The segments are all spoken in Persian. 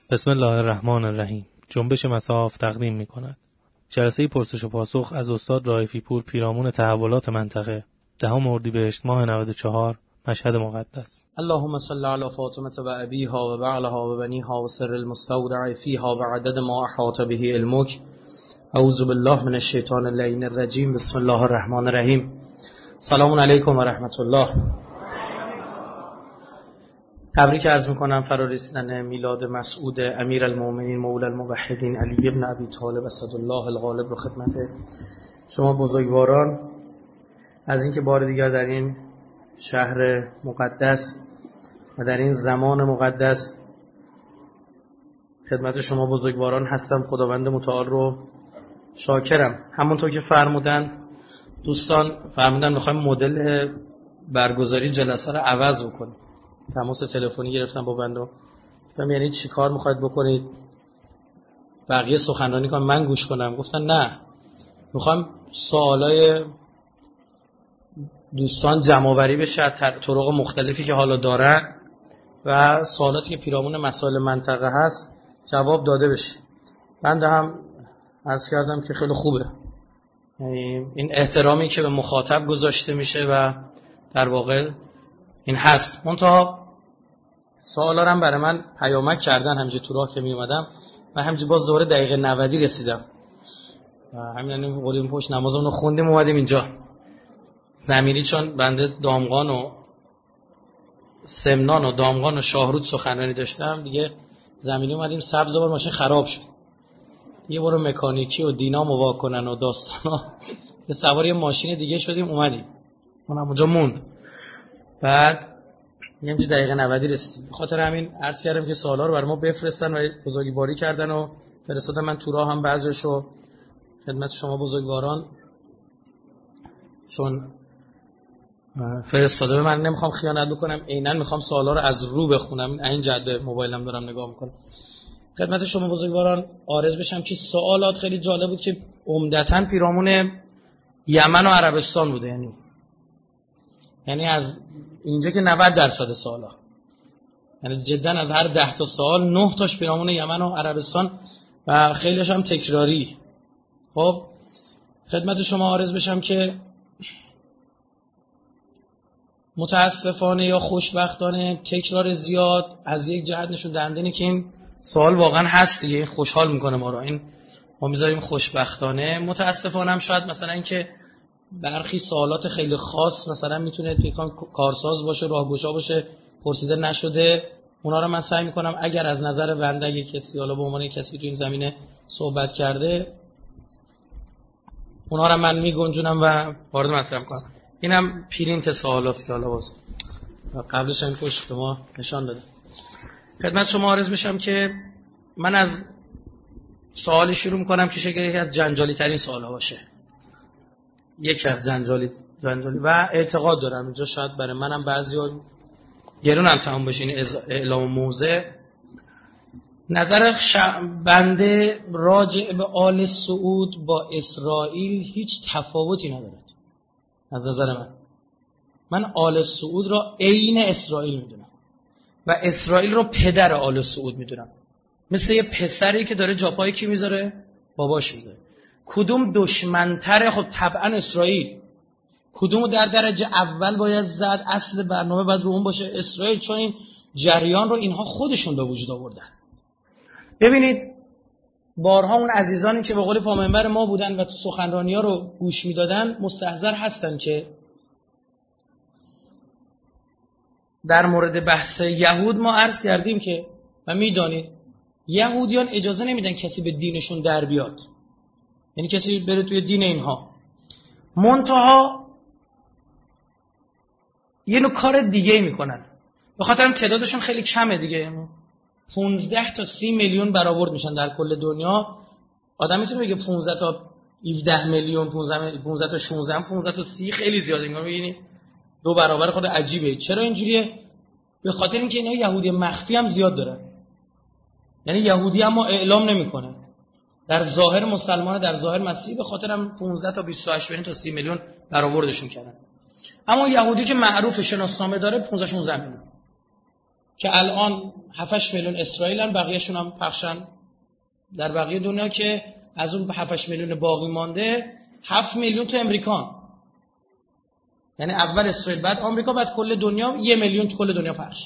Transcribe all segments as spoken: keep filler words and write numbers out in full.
بسم الله الرحمن الرحیم. جنبش مصاف تقدیم می کند. جلسه پرسش و پاسخ از استاد رائفی پور، پیرامون تحولات منطقه، دهم اردیبهشت ماه نود و چهار، مشهد مقدس. اللهم صل علی فاطمه و ابیها و بعلها و بنیها و سر المستودع فیها و عدد ما احاط به علمک. اعوذ بالله من الشیطان اللعین الرجیم. بسم الله الرحمن الرحیم. سلام علیکم و رحمت الله. تبریک عرض میکنم فرارسیدن میلاد مسعود امیرالمومنین مولا الموحدین علی ابن ابی طالب اسدالله الغالب رو خدمت شما بزرگواران از اینکه بار دیگر در این شهر مقدس و در این زمان مقدس خدمت شما بزرگواران هستم. خداوند متعال رو شاکرم. همونطور که فرمودن دوستان، فرمودن میخوایم مدل برگزاری جلسه رو عوض بکنیم. تماس تلفنی گرفتم با بنده، گفتم یعنی چی کار میخواید بکنید؟ بقیه سخنرانی کنم من گوش کنم؟ گفتن نه، میخوایم سوالای دوستان جمع‌آوری بشه از طرق مختلفی که حالا دارن و سوالاتی که پیرامون مسائل منطقه هست جواب داده بشه. بنده هم عرض کردم که خیلی خوبه، یعنی این احترامی که به مخاطب گذاشته میشه و در واقع این هست. منتها سوالا هم برای من پیامک کردن همینجا تو راه که می اومدم و همینجا باز دوره دقیقه نود رسیدم و همین قولیم پشت نمازمون رو خوندیم اومدیم اینجا زمینی، چون بنده دامغان و سمنان و دامغان و شاهرود سخنرانی داشتم دیگه. زمینی اومدیم سبز بار ماشین خراب شد، یه برو مکانیکی و دینامو وا کنن و داستانا، یه سوار یه ماشین دیگه شدیم اومدیم، اونم اونجا موند. بعد یه همچه دقیقه نود رسیدیم. بخاطر همین عرض کردم که سوالا رو برای ما بفرستن و بزرگواری کردن و فرستادن. من تو راه هم بعضیشو خدمت شما بزرگواران چون فرستاده من نمیخوام خیانت بکنم، عیناً میخوام سوالا رو از رو بخونم. این جد موبایلم دارم نگاه میکنم. خدمت شما بزرگواران عارض بشم که سوالات خیلی جالب بود که عمدتاً پیرامون یمن و عربستان بوده، یعنی یعنی از اینجا که نود درصد سوالا، یعنی جدا از هر ده تا سوال نه تاش پیرامون یمن و عربستان و خیلیش هم تکراری. خب خدمت شما عارض بشم که متاسفانه یا خوشبختانه تکرار زیاد از یک جهت نشون دهنده اینه که این سوال واقعا هست دیگه، خوشحال میکنه ما رو. این ما میذاریم خوشبختانه. متاسفانه هم شاید مثلا اینکه برخی سوالات خیلی خاص مثلا میتونه پیکان کارساز باشه، راهگشا باشه، پرسیده نشده، اونا رو من سعی میکنم اگر از نظر بنده اگه کسی حالا به عنوان کسی تو این زمینه صحبت کرده اونا رو من میگنجونم و وارد مطلب کنم. اینم پرینت سوالاست که حالا باز قبلش هم پشت به ما نشان داده. خدمت شما عرض میشم که من از سوالی شروع میکنم که شاید یکی از جنجالی ترین سوالا باشه، یکی از جنجالی جنجالی و اعتقاد دارم اینجا شاید برای منم بعضیا گرون هم تمام بشه این اعلام موضع. نظر بنده راجع به آل سعود با اسرائیل هیچ تفاوتی ندارد. از نظر من من آل سعود را عین اسرائیل میدونم و اسرائیل رو پدر آل سعود میدونم، مثل یه پسری که داره جاپای کی میذاره؟ باباش میذاره. کدوم دشمنتره؟ خب طبعا اسرائیل. کدومو در درجه اول باید زد؟ اصل برنامه باید رو اون باشه اسرائیل، چون این جریان رو اینها خودشون به وجود آوردن. ببینید بارها اون عزیزانی که به قول پامنبر ما بودن و تو سخنرانی‌ها رو گوش میدادن مستحضر هستن که در مورد بحث یهود ما عرض کردیم که و میدانید یهودیان اجازه نمیدن کسی به دینشون در بیاد، یعنی کسی بره توی دین اینها. منتها یه نوع کار دیگه میکنن، به خاطر تعدادشون خیلی کمه دیگه، پانزده تا سی میلیون برآورد میشن در کل دنیا. آدم میتونه بگه پانزده تا هفده میلیون، پانزده تا شانزده، پانزده تا سی خیلی زیاده، انگار ببینید دو برابر خود عجیبه. چرا اینجوریه؟ به خاطر اینکه اینا یهودی مخفی هم زیاد دارن، یعنی یهودی اما اعلام نمیکنه، در ظاهر مسلمان، در ظاهر مسیحی، به خاطر هم پانزده تا بیست و هشت تا سی میلیون برآوردشون کردن. اما یهودی که معروف شناسنامه داره پانزده شانزده میلیون. که الان هفت میلیون اسرائیلن، بقیه‌شون هم پخشن در بقیه دنیا، که از اون هفت میلیون باقی مانده هفت میلیون تو امریکان. یعنی اول اسرائیل، بعد آمریکا، بعد کل دنیا، یه میلیون تو کل دنیا پخش.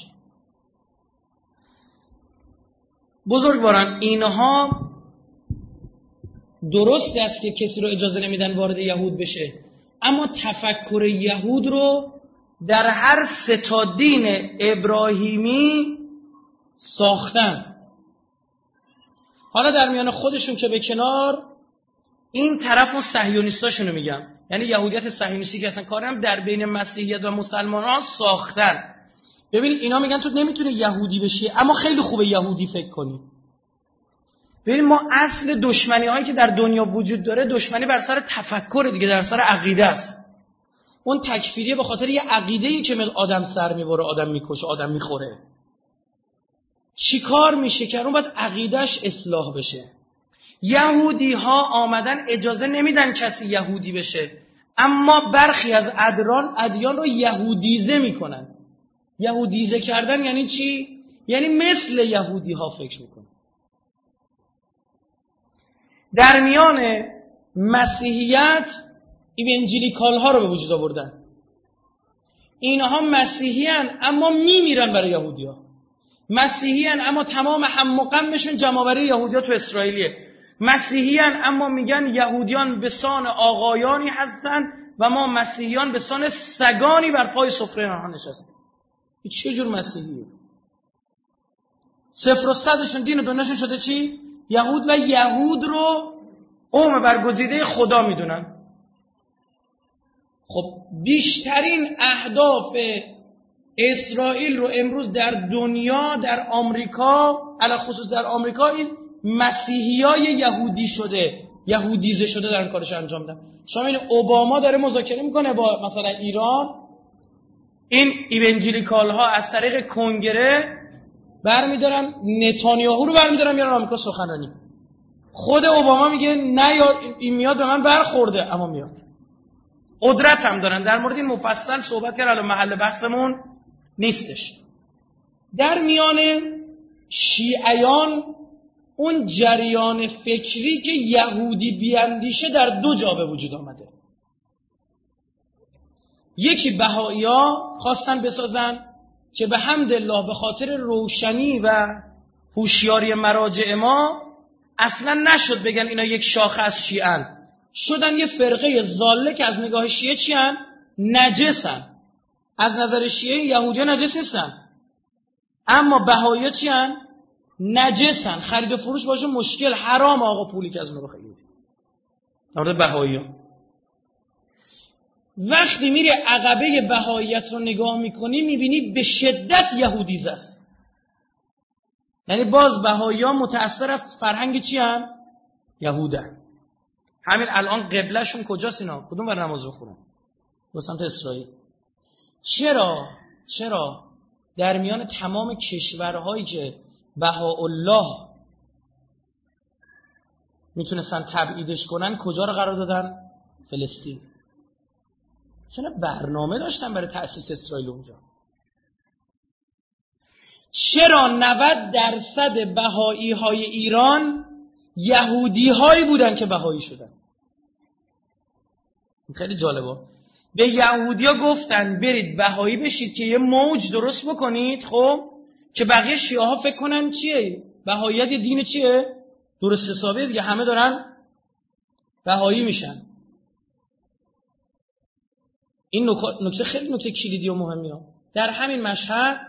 بزرگواران، اینها درست است که کسی رو اجازه نمیدن وارد یهود بشه، اما تفکر یهود رو در هر سه تا دین ابراهیمی ساختن. حالا در میان خودشون که به کنار، این طرف اون صهیونیستاشون رو میگم، یعنی یهودیت صهیونیستی که اصلا کارم در بین مسیحیت و مسلمانان ساختن. ببین اینا میگن تو نمیتونی یهودی بشی، اما خیلی خوبه یهودی فکر کنی. ببین ما اصل دشمنی هایی که در دنیا وجود داره، دشمنی بر سر تفکر دیگه، در سر عقیده است. اون تکفیریه به خاطر یه عقیده‌ای که مل آدم سر میبره، آدم میکشه، آدم میخوره. چی کار میشه که اون باید عقیدهش اصلاح بشه. یهودی ها آمدن اجازه نمیدن کسی یهودی بشه، اما برخی از ادیان ادیان رو یهودیزه میکنن. یهودیزه کردن یعنی چی؟ یعنی مثل یهودی ها فکر میکنن. در میان مسیحیت ایوانجلیکال ها رو به وجود آوردن. اینها مسیحی هن اما میمیرن برای یهودی ها. مسیحی هن اما تمام هم و غمشون جمع‌آوری یهودی ها تو اسرائیلیه. مسیحی هن اما میگن یهودیان به سان آقایانی هستن و ما مسیحیان به سان سگانی بر پای سفره آنها نشستیم. این چه جور مسیحیه؟ صفر و صدشون دین و دنیاشون شده چی؟ یهود، و یهود رو قوم برگزیده خدا میدونن. خب بیشترین اهداف اسرائیل رو امروز در دنیا، در آمریکا، علی خصوص در آمریکا، این مسیحیای یهودی شده، یهودیزه شده دارن کارش انجام میدن. شما این اوباما داره مذاکره میکنه با مثلا ایران، این ایوانجلیکال ها از طریق کنگره برمیدارن نتانیاهو رو برمیدارن میارن آمریکا سخنرانی. خود اوباما میگه نه یا این میاد به من برخورده، اما میاد. قدرت هم دارن. در مورد این مفصل صحبت کرد، الان محل بحثمون نیستش. در میان شیعیان اون جریان فکری که یهودی بیاندیشه در دو جا به وجود آمده. یکی بهائی‌ها خواستن بسازن که به حمدالله به خاطر روشنی و هوشیاری مراجع ما اصلا نشد بگن اینا یک شاخه از شیعن، شدن یه فرقه ضاله که از نگاه شیعه چیان؟ نجسن. از نظر شیعه یهودی‌ها نجس نیستن، اما بهائی‌ها چیان؟ نجسن. خرید و فروش باشون مشکل، حرام آقا پولی که از اون رو خرید. در مورد بهائی‌ها وقتی میری عقبه بهائیت رو نگاه میکنی میبینی به شدت یهودیزه است. یعنی باز بهائی‌ها متأثر از فرهنگ چی هن؟ یهودن. همین الان قبلهشون کجاست اینا؟ کدوم بر نماز بخورن؟ به سمت اسرائیل. چرا؟ چرا در میان تمام کشورهایی که بهاءالله میتونستن تبعیدش کنن کجا رو قرار دادن؟ فلسطین. چون برنامه داشتن برای تأسیس اسرائیل اونجا. چرا نود درصد بهایی های ایران یهودی هایی بودن که بهایی شدن؟ خیلی جالبه. به یهودی ها گفتن برید بهایی بشید که یه موج درست بکنید، خب که بقیه شیعه ها فکر کنن چیه؟ بهاییت یه دین چیه؟ درست حسابیه دیگه، همه دارن بهایی میشن. این نکته خیلی نکته کلیدی و مهمی ها. در همین مشهد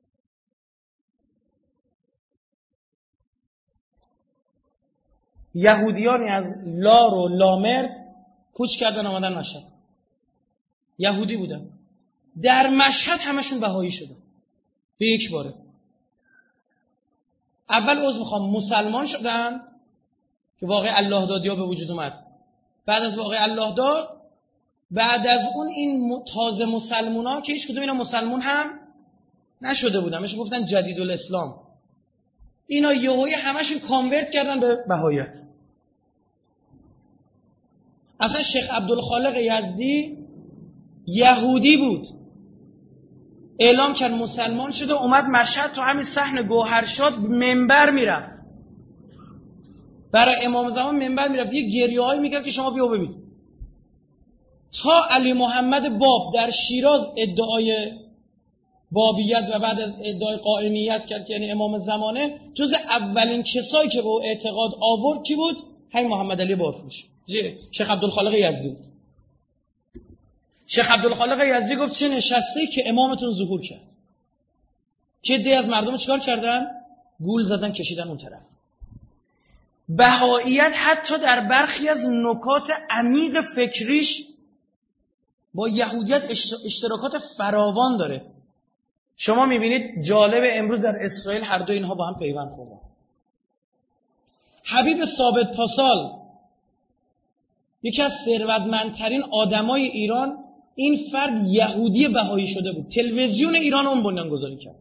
یهودیانی از لار و لامرد کوچ کردن آمدن مشهد. یهودی بودن. در مشهد همشون بهایی شدن به یک باره. اول عذر میخوام مسلمان شدن که واقع الله دادی ها به وجود اومد. بعد از واقع الله داد، بعد از اون این تازه مسلمان ها که هیچ کدوم اینا مسلمان هم نشده بودن، میشه گفتن جدید الاسلام، اینا یهویی همشون کانورت کردن به بهاییت. اصلا شیخ عبدالخالق یزدی یهودی بود، اعلام کرد مسلمان شده، اومد مشهد تو همین صحن گوهرشاد منبر میرفت، برای امام زمان منبر میرفت یه گریه‌هایی میکرد که شما بیا ببین. تا علی محمد باب در شیراز ادعای بابیت و بعد از ادعای قائمیت کرد که یعنی امام زمانه، جز اولین کسایی که به او اعتقاد آورد کی بود؟ همین محمد علی بافروش، شیخ عبدالخالق یزدی. شیخ عبدالخالق یزدی گفت چه نشسته که امامتون ظهور کرد، که دی از مردم چیکار کردن؟ گول زدن، کشیدن اون طرف. بهائیت حتی در برخی از نکات عمیق فکریش با یهودیت اشتراکات فراوان داره. شما میبینید جالب، امروز در اسرائیل هر دو اینها با هم پیوند خوردن. حبیب ثابت پاسال یکی از ثروتمندترین آدمای ایران، این فرد یهودی بهایی شده بود، تلویزیون ایران اون بنیانگذاری کرد،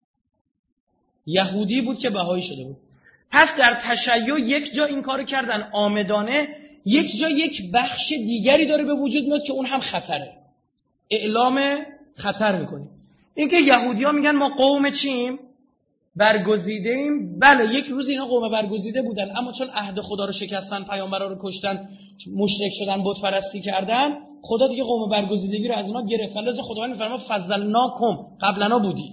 یهودی بود که بهایی شده بود. پس در تشیع یک جا این کارو کردن آمدانه، یک جا یک بخش دیگری داره به وجود میاد که اون هم خطره، اعلام خطر میکنه. اینکه یهودی‌ها میگن ما قوم چیم؟ برگزیده ایم. بله یک روز اینا قوم برگزیده بودن، اما چون عهد خدا رو شکستن، پیامبرا رو کشتن، مشرک شدن، بت پرستی کردن، خدا دیگه قوم برگزیدگی رو از اینا گرفت. لذا خداوند میفرما فضلناکم، قبلنا بودید.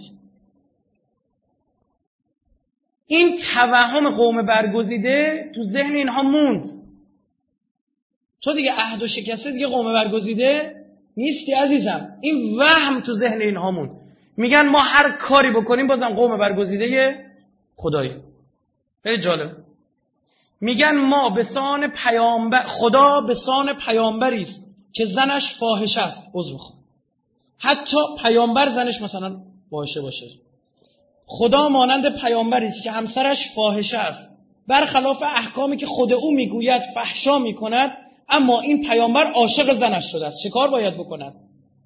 این توهم قوم برگزیده تو ذهن اینها موند. تو دیگه عهد و شکسته، دیگه قوم برگزیده نیستی عزیزم. این وهم تو ذهن اینها موند. میگن ما هر کاری بکنیم بازم قوم برگزیده خدایی. خیلی جالب. میگن ما به سان پیامبر، خدا به سان پیامبری است که زنش فاحشه است، عذر میخوام، حتی پیامبر زنش مثلا فاحشه باشه. خدا مانند پیامبری است که همسرش فاحشه است، برخلاف احکامی که خود او میگوید فحشا میکند، اما این پیامبر عاشق زنش شده است. چه کار باید بکند؟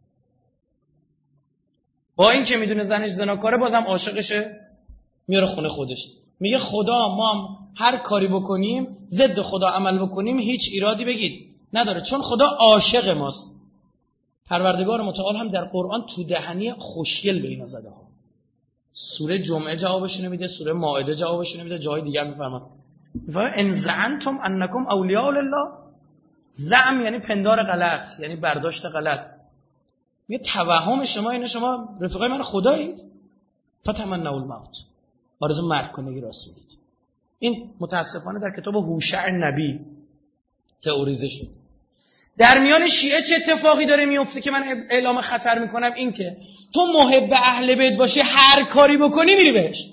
با این که میدونه زنش زناکاره بازم عاشقشه، میاره خونه خودش. میگه خدا ما هر کاری بکنیم، ضد خدا عمل بکنیم، هیچ ایرادی بگید نداره، چون خدا عاشق ماست. پروردگار متعال هم در قرآن تو دهنی خوشگل به اینا زده ها. سوره جمعه جوابش نمیده، سوره مائده جوابش نمیده، جای دیگر میفرماد میفرماد ان زعنتم انکم اولیاء لله. زعم یعنی پندار غلط، یعنی برداشت غلط. یه توهم شما اینه شما رفیقای من خدایید، فتمنوا الموت، آرزو مرگ کنگی راست میگید. این متاسفانه در کتاب هوشع نبی تئوریزه شد. در میان شیعه چه اتفاقی داره میفته که من اعلام خطر میکنم؟ این که تو محب اهل بیت باشی، هر کاری بکنی میری بهش.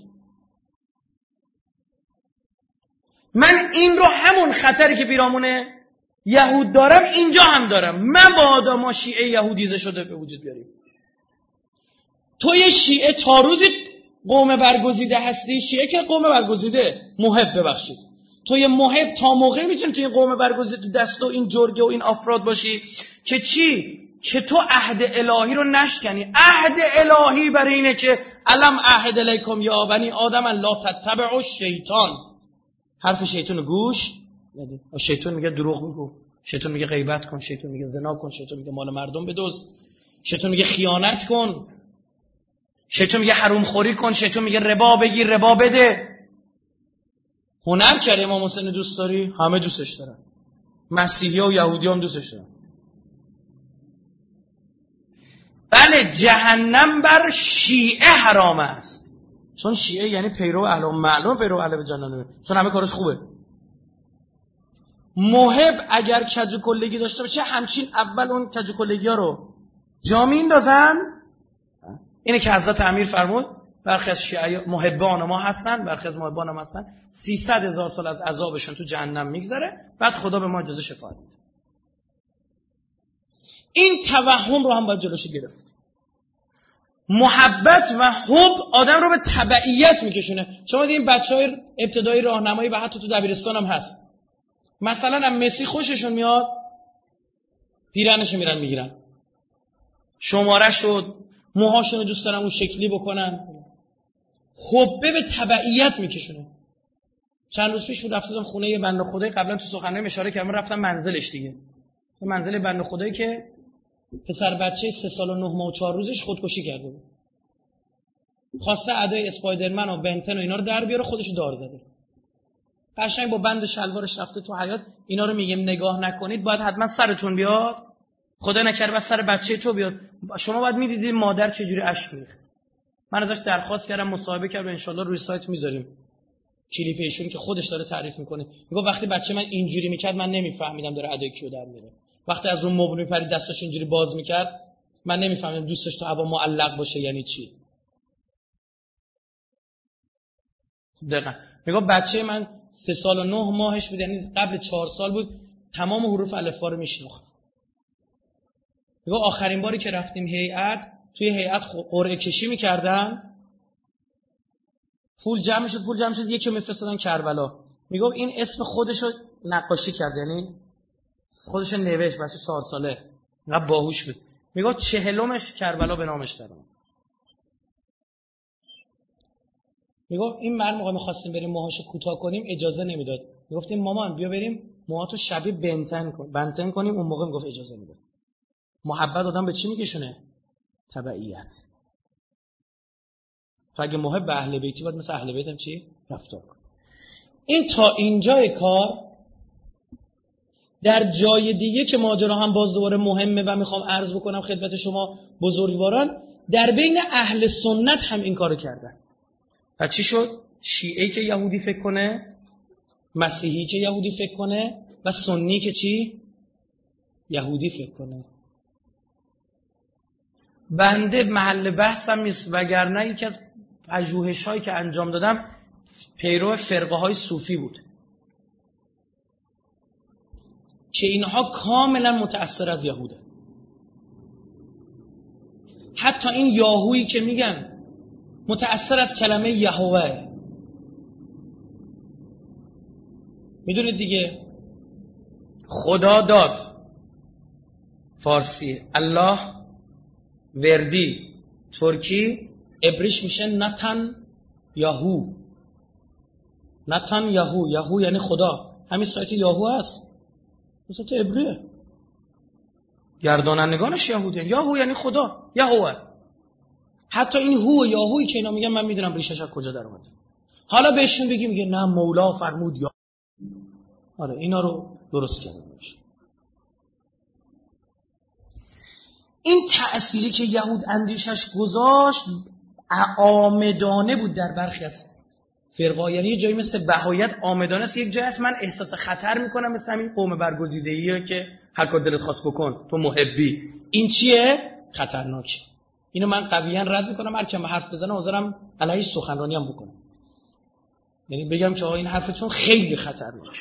من این رو همون خطری که پیرامون یهود دارم اینجا هم دارم. مبادا ما شیعه یهودیزه شده به وجود بیاریم. تو یه شیعه تا روزی قوم برگزیده هستی، شیعه که قوم برگزیده محب، ببخشید تو یه محب تا موقعی میتونی تو این قوم برگزیده دست و این جرگه و این افراد باشی که چی؟ که تو عهد الهی رو نشکنی. عهد الهی برای اینه که الم عهد الیکم یا بنی آدم لا تتبعوا الشیطان. حرف شیطان گوش ندید. شیطان میگه دروغ بگو، شیطان میگه غیبت کن، شیطان میگه زنا کن، شیطان میگه مال مردم بدزد، شیطان میگه خیانت کن، شیطان میگه حروم خوری کن، شیطان میگه ربا بگیر، ربا بده. هنر کرده امام حسین دوست داری؟ همه دوستش دارن. مسیحی‌ها و یهودی‌ها هم دوستش دارن. بله جهنم بر شیعه حرام است، چون شیعه یعنی پیرو اهل معلوم، پیرو اهل جنت، چون همه کارش خوبه. محب اگر کج و کلگی داشته باشه همچین اول اون کج و کلگی ها رو جا میندازن. اینه که حضرت امیر فرمود برخی از شیعه محبان ما هستن، برخی از محبان ما هستن، سیصد هزار سال از عذابشون تو جهنم میگذره، بعد خدا به ما اجازه شفاعت میده. این توهم رو هم باید جلوش گرفت. محبت و حب آدم رو به تبعیت میکشونه. شما دیدین بچهای ابتدایی راهنمایی و حتی تو دبیرستان هم هست، مثلا هم مسی خوششون میاد پیرنشو میرن میگیرن، شماره شد، موهاشون رو دوست دارن اون شکلی بکنن. حبه به تبعیت میکشونه. چند روز پیش بود رفتم خونه یه بنده خدایی، قبلا تو سخنرانی اشاره کردم، رفتم منزلش دیگه، منزل بنده خدایی که پسر بچه سه سال و نه ماه و چهار روزش خودکشی کرده بود. خواسته ادای اسپایدرمن و بنتن و اینا رو در بیاره، خودش دار زده. قشنگ با بند شلوارش رفته تو حیاط. اینا رو میگم نگاه نکنید، باید حتما سرتون بیاد، خدا نکرده بس سر بچه تو بیاد. شما باید میدیدید مادر چجوری اشک میریخت. من ازش درخواست کردم مصاحبه کرد و ان شاءالله روی سایت میذاریم کلیپ ایشون که خودش داره تعریف میکنه. میگه وقتی بچه من اینجوری میکرد من نمیفهمیدم داره ادای کیو در میاره. وقتی از اون مبل میپرید دستش اینجوری باز میکرد من نمیفهمیدم دوستش تو هوا معلق باشه یعنی چی. دقیقاً میگه بچه من سه سال و نه ماهش بود، یعنی قبل چهار سال بود، تمام حروف الفبا رو میشناخت. میگه آخرین باری که رفتیم هیئت، توی هیئت قرعه کشی میکردن، پول جمع شد پول جمع شد یکی رو میفرستادن کربلا. میگه این اسم خودشو نقاشی کرد، یعنی خودشو نوشت، بچه چهار ساله، اینقدر باهوش بود. میگه چهلمش کربلا به نامش داره. میگه این مرد موقع می‌خواستیم بریم موهاشو کوتاه کنیم اجازه نمیداد. میگفتیم مامان بیا بریم موهاتو شبیه بنتن کن بنتن کنیم، اون موقع میگفت اجازه میداد. محبت آدم به چی میکشونه؟ تبعیت. تو اگه محب اهل بیتی باید مثل اهل بیت هم چی؟ رفتار کن. این تا اینجای کار. در جای دیگه که ماجرا هم باز دوباره مهمه و میخوام عرض بکنم خدمت شما بزرگواران، در بین اهل سنت هم این کارو کردن. و چی شد؟ شیعه که یهودی فکر کنه، مسیحی که یهودی فکر کنه و سنی که چی؟ یهودی فکر کنه. بنده محل بحثم نیست، وگرنه یکی از پژوهش‌هایی که انجام دادم پیرو فرقه های صوفی بود که اینها کاملا متأثر از یهوده. حتی این یاهویی که میگن متأثر از کلمه یهوه. میدونید دیگه خدا داد فارسی، الله وردی ترکی، عبریش میشه نتن یاهو. نتن یاهو، یاهو یعنی خدا. همین سایت یاهو هست، سایت عبریه، گردانندگانش یهودیه. یاهو یعنی خدا، یهوه. حتی این هو و یاهویی که اینا میگن من میدونم ریشش از کجا در اومده. حالا بهشون بگی میگه نه مولا فرمود یا. آره اینا رو درست کردن. این تأثیری که یهود اندیشش گذاشت آمدانه بود در برخی از فرقا. یعنی یه جایی مثل بهایت آمدانه است، یک جایی است من احساس خطر میکنم مثل همین قوم برگزیده‌ای که هر کار دلت خواست بکن تو محبی. این چیه؟ خطرناکه. اینو من قویاً رد میکنم. هر کی ما حرف بزنه حاضرم علیه سخنرانی هم بکنم، یعنی بگم که آقا این حرفتون خیلی خطرناکه.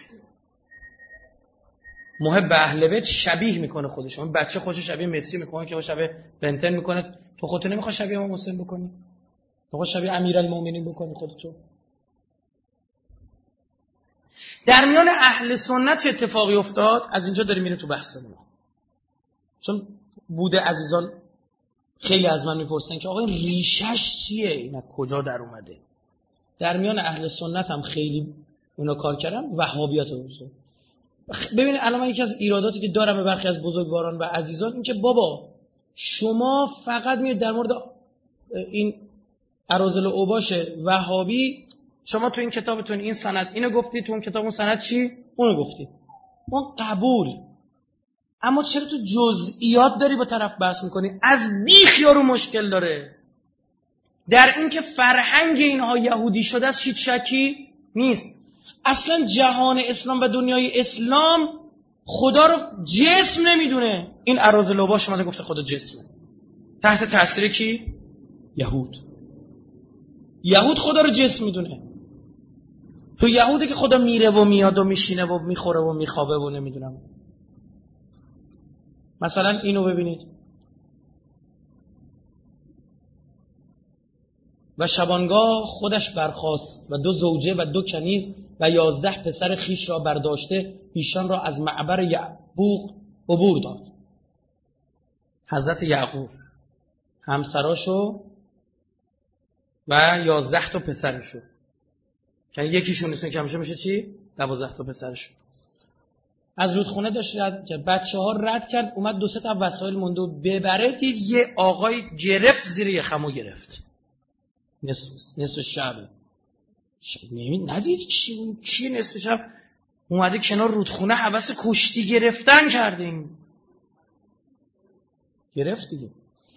محب اهل بیت شبیه میکنه خودش. اون بچه خودش شبیه مسی میکنه که شبیه بنتن میکنه. تو خودت نمیخوای شبیه امام حسین بکنی؟ تو شبیه امیرالمومنین بکنی خودتو؟ در میان اهل سنت چه اتفاقی افتاد؟ از اینجا داریم میریم تو بحثمون، چون بوده عزیزان خیلی از من میپرسن که آقا این ریشش چیه؟ اینا کجا در اومده؟ در میان اهل سنت هم خیلی اونا کار کردن. وهابیت رو ببینید. الان من یکی از ایراداتی که دارم به برخی از بزرگواران و عزیزان این که بابا شما فقط میاد در مورد این اراذل اوباش وهابی، شما تو این کتابتون این سند اینو گفتی، تو اون کتاب اون سند چی؟ اونو گفتی. اون قبول. اما چرا تو جزئیات داری با طرف بحث میکنی؟ از بیخ یارو مشکل داره. در این که فرهنگ اینها یهودی شده است هیچ شکی نیست. اصلا جهان اسلام و دنیای اسلام خدا رو جسم نمیدونه. این اراذل اوباش اومده گفته خدا جسمه. تحت تاثیر کی؟ یهود. یهود خدا رو جسم میدونه. تو یهوده که خدا میره و میاد و میشینه و میخوره و میخوابه و نمیدونم. مثلا اینو ببینید. و شبانگاه خودش برخاست و دو زوجه و دو کنیز و یازده پسر خیش را برداشته ایشان را از معبر یعقوب عبور داد. حضرت یعقوب همسراشو و یازده تا پسرشو، که یکیشون نیست که همیشه میشه چی؟ دوازده تا پسرشو از رودخونه داشت رد کرد. بچه ها رد کرد، اومد دو سه تا وسایل مونده و ببره، دید یه آقای گرفت زیر یخمو گرفت. نصف نصف شب شب نمی ندید کی کی نصف شب اومده کنار رودخونه حوس کشتی گرفتن کردیم. گرفت دیگه.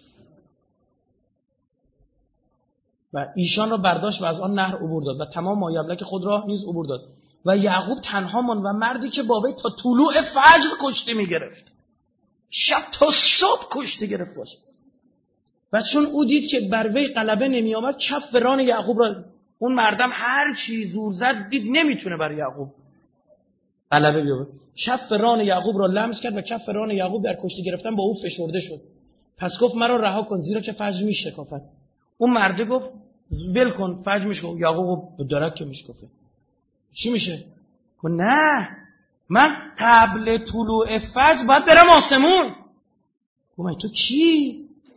و ایشان را برداشت و از آن نهر عبور داد و تمام مایملک خود را نیز عبور داد و یعقوب تنها ماند و مردی که با وی تا طلوع فجر کشتی میگرفت، شب تا صبح کشتی گرفت باشه. و چون او دید که بر وی غلبه نمی آمد کف ران یعقوب را، اون مردم هر چی زور زد دید نمیتونه بر یعقوب غلبه بیاره، کف ران یعقوب را لمس کرد و کف ران یعقوب در کشتی گرفتن با او فشرده شد. پس گفت مرا رها کن زیرا که فجر میشکافد. اون مرده گفت ول کن فجر میشکافه. یعقوب به درک که میشکافه چی میشه؟ گفت نه من قبل طلوع فجر باید برم آسمون. گفت تو کی؟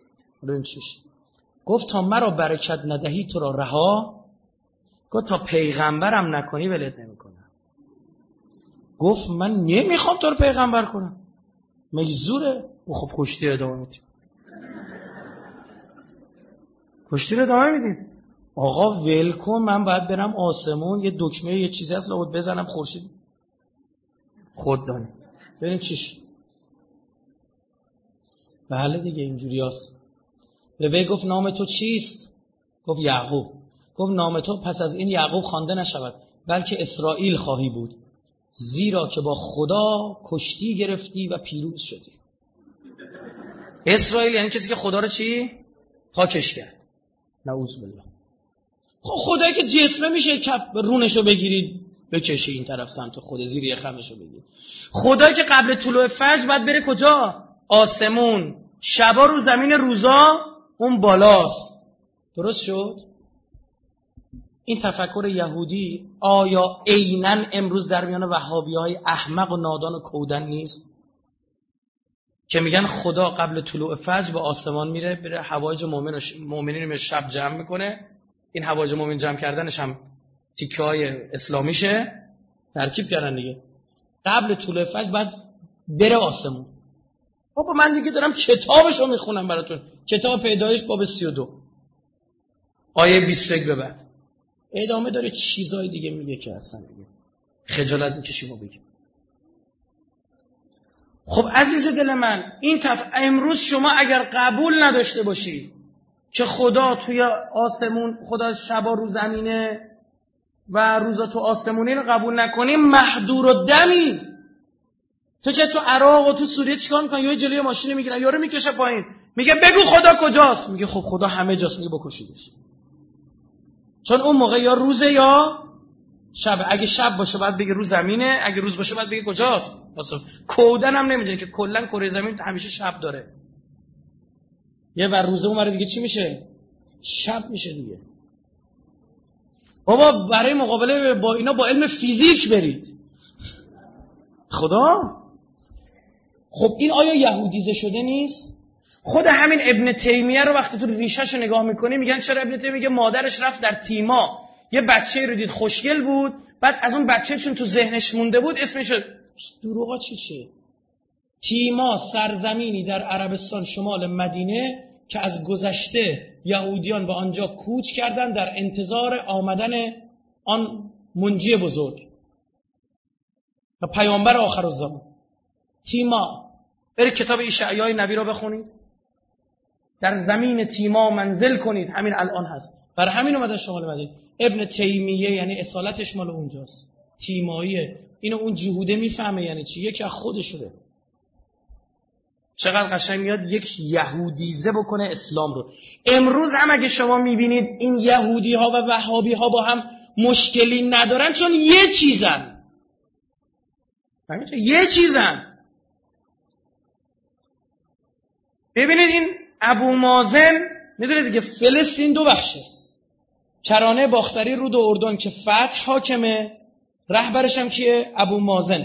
گفت تا مرا برکت ندهی تو را رها. گفت تا پیغمبرم نکنی ولت نمیکنم. گفت من نمیخوام تو رو پیغمبر کنم. مجزوره. خب کشتی رو ادامه میدیم. کشتی رو ادامه میدیم. آقا ول کن من باید برم آسمون، یه دکمه یه چیزی هست لابد بزنم خورشید خود دانه ببینیم چیش. بله دیگه اینجوری هست. به وی گفت نام تو چیست؟ گفت یعقوب. گفت نام تو پس از این یعقوب خوانده نشود بلکه اسرائیل خواهی بود، زیرا که با خدا کشتی گرفتی و پیروز شدی. اسرائیل یعنی کسی که خدا رو چی؟ پاکش کرد. نعوذ بالله. خب خدایی که جسمه میشه کف رونشو بگیرید بکشی این طرف سمت خود، زیر یه خمشو بگیرید. خدایی که قبل طلوع فجر باید بره کجا؟ آسمون. شبا رو زمین، روزا اون بالاست. درست شد؟ این تفکر یهودی آیا عیناً امروز در میان وهابی‌های احمق و نادان و کودن نیست؟ که میگن خدا قبل طلوع فجر به آسمان میره، بره حوایج مؤمنین رو شب جمع میکنه. این حوایج مؤمن جمع کردنش هم تیکه‌های اسلامیشه، ترکیب کردن دیگه. قبل طلوع فجر بعد بره آسمون. بابا من دیگه دارم کتابشو میخونم براتون. کتاب پیدایش باب سی و دو آیه بیست و یک به بعد ادامه داره چیزای دیگه میگه که اصلا دیگه خجالت میکشی ما بگیم. خب عزیز دل من این تف... امروز شما اگر قبول نداشته باشی که خدا توی آسمون، خدا شبا رو زمینه و روزا تو آسمونه، رو قبول نکنی محدور و دمی. تو که تو عراق و تو سوریه چیکار میکنن؟ یه جلوی ماشین میگیرن یارو میکشه پایین میگه بگو خدا کجاست؟ میگه خب خدا همه جاست. میگه بکشیدش. چون اون موقع یا روزه یا شب. اگه شب باشه باید بگه رو زمینه، اگه روز باشه باید بگه کجاست. واسه کودن هم نمیدونه که کلا کره زمین همیشه شب داره. یه ور روزه اون دیگه چی میشه؟ شب میشه دیگه. بابا برای مقابله با اینا با علم فیزیک برید. خدا خب این آیا یهودیزه شده نیست؟ خود همین ابن تیمیه رو وقتی تو ریشه‌شو نگاه میکنی میگن چرا ابن تیمیه میگه مادرش رفت در تیما یه بچه رو دید خوشگل بود، بعد از اون بچه چون تو ذهنش مونده بود اسمش دروغا چی چه؟ تیما سرزمینی در عربستان شمال مدینه که از گذشته یهودیان به آنجا کوچ کردن در انتظار آمدن آن منجی بزرگ و پیامبر آخر الزمان. تیما برید کتاب اشعیای نبی رو بخونید. در زمین تیما منزل کنید، همین الان هست. برای همین اومدن شمال مدینه. ابن تیمیه یعنی اصالتش مال اونجاست. تیماییه. اینو اون جهوده میفهمه یعنی چی؟ یکی از خودشونه. چقدر قشنگ میاد یک یهودیزه بکنه اسلام رو. امروز هم اگه شما میبینید این یهودی ها و وهابی ها با هم مشکلی ندارن چون یه چیزن. یه چیزن. ببینید این ابو مازن میدونید دیگه فلسطین دو بخشه. کرانه باختری رود و اردن که فتح حاکمه، رهبرش هم کیه؟ ابو مازن.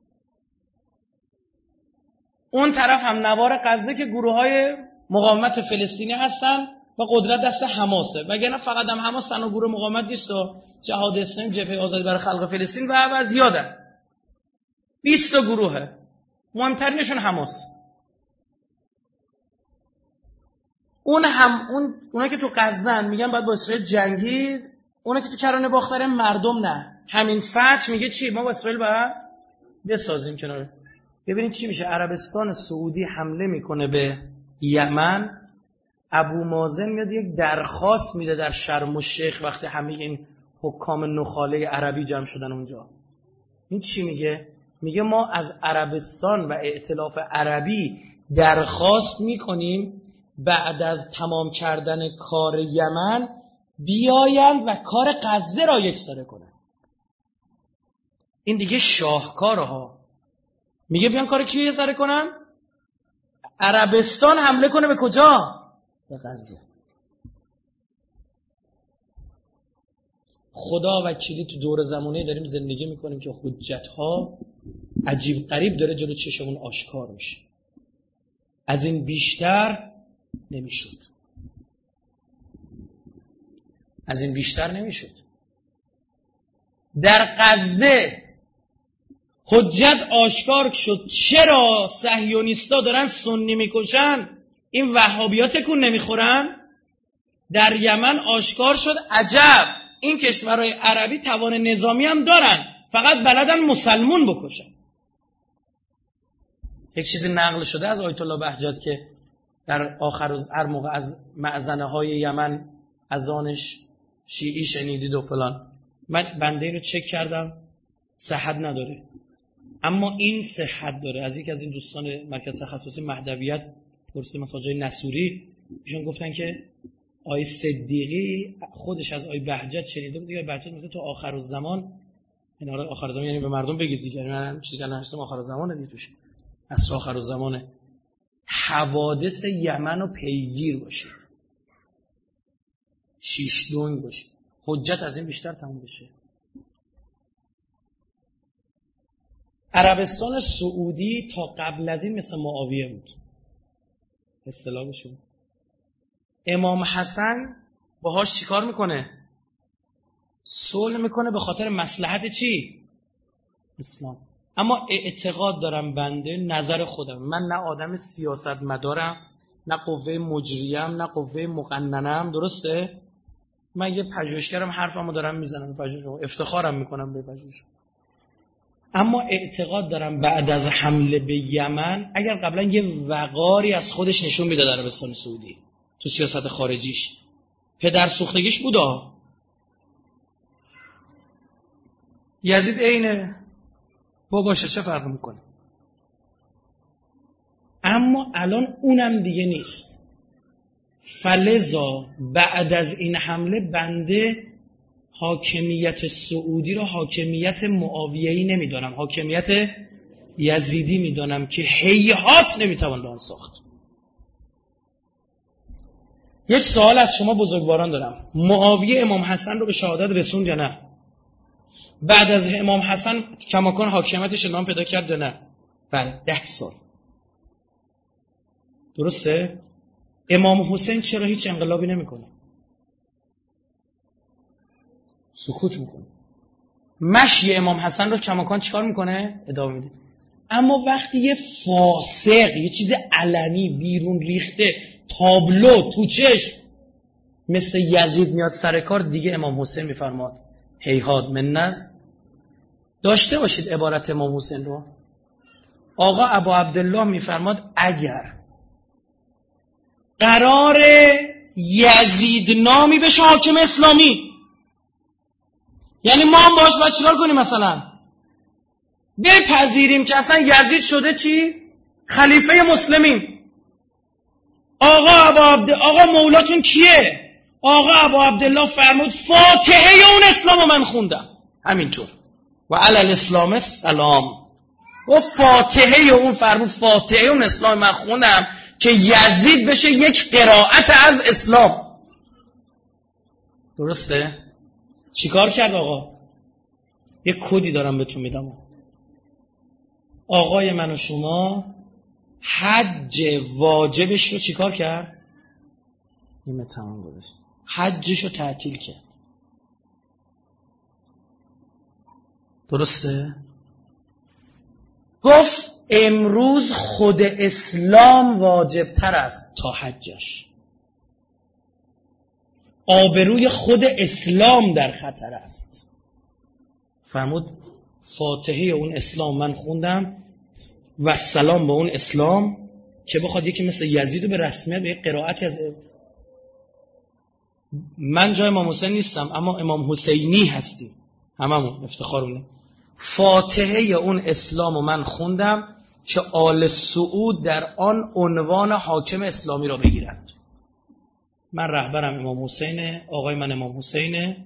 اون طرف هم نوار غزه که گروه های مقاومت فلسطینی هستن و قدرت دست حماسه. وگرنه فقط هم حماس تنها گروه مقاومت نیست و جهاد اسلامی، جبهه آزادی برای خلق فلسطین و و زیادن. بیست تا گروهه. مهمترینشون حماس. اون هم اون اونا که تو غزن میگن باید با اسرائیل جنگید، اونا که تو کرانه باختر مردم نه. همین فتح میگه چی؟ ما با اسرائیل باید بسازیم کنار. ببینید چی میشه. عربستان سعودی حمله میکنه به یمن، ابو مازن میاد یک درخواست میده در شرم الشیخ وقتی همه این حکام نخاله عربی جمع شدن اونجا. این چی میگه؟ میگه ما از عربستان و ائتلاف عربی درخواست میکنیم بعد از تمام کردن کار یمن بیایند و کار غزه را یکسره کنند. این دیگه شاهکاره ها. میگه بیان کار کیو یکسره کنن؟ عربستان حمله کنه به کجا؟ به غزه. خدا وکیلی تو دور زمانه داریم زندگی میکنیم که حجت ها عجیب غریب داره جلو چشمون آشکار میشه. از این بیشتر نمیشد. از این بیشتر نمیشد. در غزه حجت آشکار شد چرا صهیونیستا دارن سنی میکشن، این وهابی‌ها تکون نمیخورن. در یمن آشکار شد عجب این کشورهای عربی توان نظامی هم دارن، فقط بلدن مسلمون بکشن. یک چیزی نقل شده از آیت الله بهجت که در آخر روز هر موقع از مأذنه های یمن اذانش شیعی شنیدید و فلان. من بنده رو چک کردم صحت نداره، اما این صحت داره. از یک از این دوستان مرکز تخصصی مهدویت پرسیدم از حاجی نصوری، ایشون گفتن که آی صدیقی خودش از آی بهجت شنیده بود دیگه. بهجت میگه تو آخر الزمان، این آره آخر الزمان یعنی به مردم بگید دیگه، من چیزی که نشستم آخر الزمانه دیگه، توش اصل آخر الزمانه. حوادث یمن رو پیگیر باشید، شیش دونگ باشید، حجت از این بیشتر تموم بشه. عربستان سعودی تا قبل از این مثل معاویه بود اصطلاحشون. امام حسن باهاش چیکار میکنه؟ صلح میکنه به خاطر مصلحت چی؟ اسلام. اما اعتقاد دارم بنده، نظر خودم، من نه آدم سیاست مدارم، نه قوه مجریم، نه قوه مقننم، درسته؟ من یه پژوهشگرم، حرفمو دارم میزنم، پژوهشم افتخارم میکنم به پژوهشم. اما اعتقاد دارم بعد از حمله به یمن اگر قبلا یه وقاری از خودش نشون میداد عربستان سعودی تو سیاست خارجیش، پدر سوختگیش بودا. یزید اینه باباشه، چه فرق میکنه؟ اما الان اونم دیگه نیست. فلذا بعد از این حمله بنده حاکمیت سعودی را حاکمیت معاویه‌ای نمیدانم، حاکمیت یزیدی میدانم که هیهات نمیتوان آن ساخت. یک سوال از شما بزرگواران دارم، معاویه امام حسن رو به شهادت رسوند یا نه؟ بعد از امام حسن کماکان حاکمیتش ادامه پیدا کرد یا نه؟ بله، ده سال. درسته؟ امام حسین چرا هیچ انقلابی نمیکنه؟ سکوت میکنه. مشی امام حسن رو کماکان چیکار میکنه؟ ادامه میده. اما وقتی یه فاسق، یه چیز علنی بیرون ریخته، تابلو تو چشم مثل یزید میاد سر کار، دیگه امام حسین میفرماد هیهات من نز. داشته باشید عبارت امام حسین رو. آقا ابا عبدالله میفرماد اگر قرار یزید نامی بشه حاکم اسلامی، یعنی ما هم باش باید چیکار کنیم؟ مثلا بپذیریم که اصلا یزید شده چی؟ خلیفه مسلمین. آقا ابا عبد آقا مولاتون کیه؟ آقا ابا عبدالله فرمود فاتحه اون اسلامو من خوندم، همینطور و علی الاسلام السلام. و فاتحه اون فرمود فاتحه اون اسلام من خوندم که یزید بشه یک قرائت از اسلام. درسته؟ چیکار کرد آقا؟ یک کدی دارم بهتون میدم. آقای من و شما حج واجبش رو چیکار کرد؟ نیمه تمام گذاشت. حجش رو تعطیل کرد. درسته؟ گفت امروز خود اسلام واجب تر است تا حجش. آبروی خود اسلام در خطر است. فرمود فاتحه اون اسلام من خوندم و سلام به اون اسلام که بخواد یکی مثل یزید به رسمیت به قرائتی از من جای امام حسین نیستم اما امام حسینی هستیم هممون افتخارونه. فاتحه اون اسلام من خوندم که آل سعود در آن عنوان حاکم اسلامی را بگیرند. من رهبرم امام حسینه، آقای من امام حسینه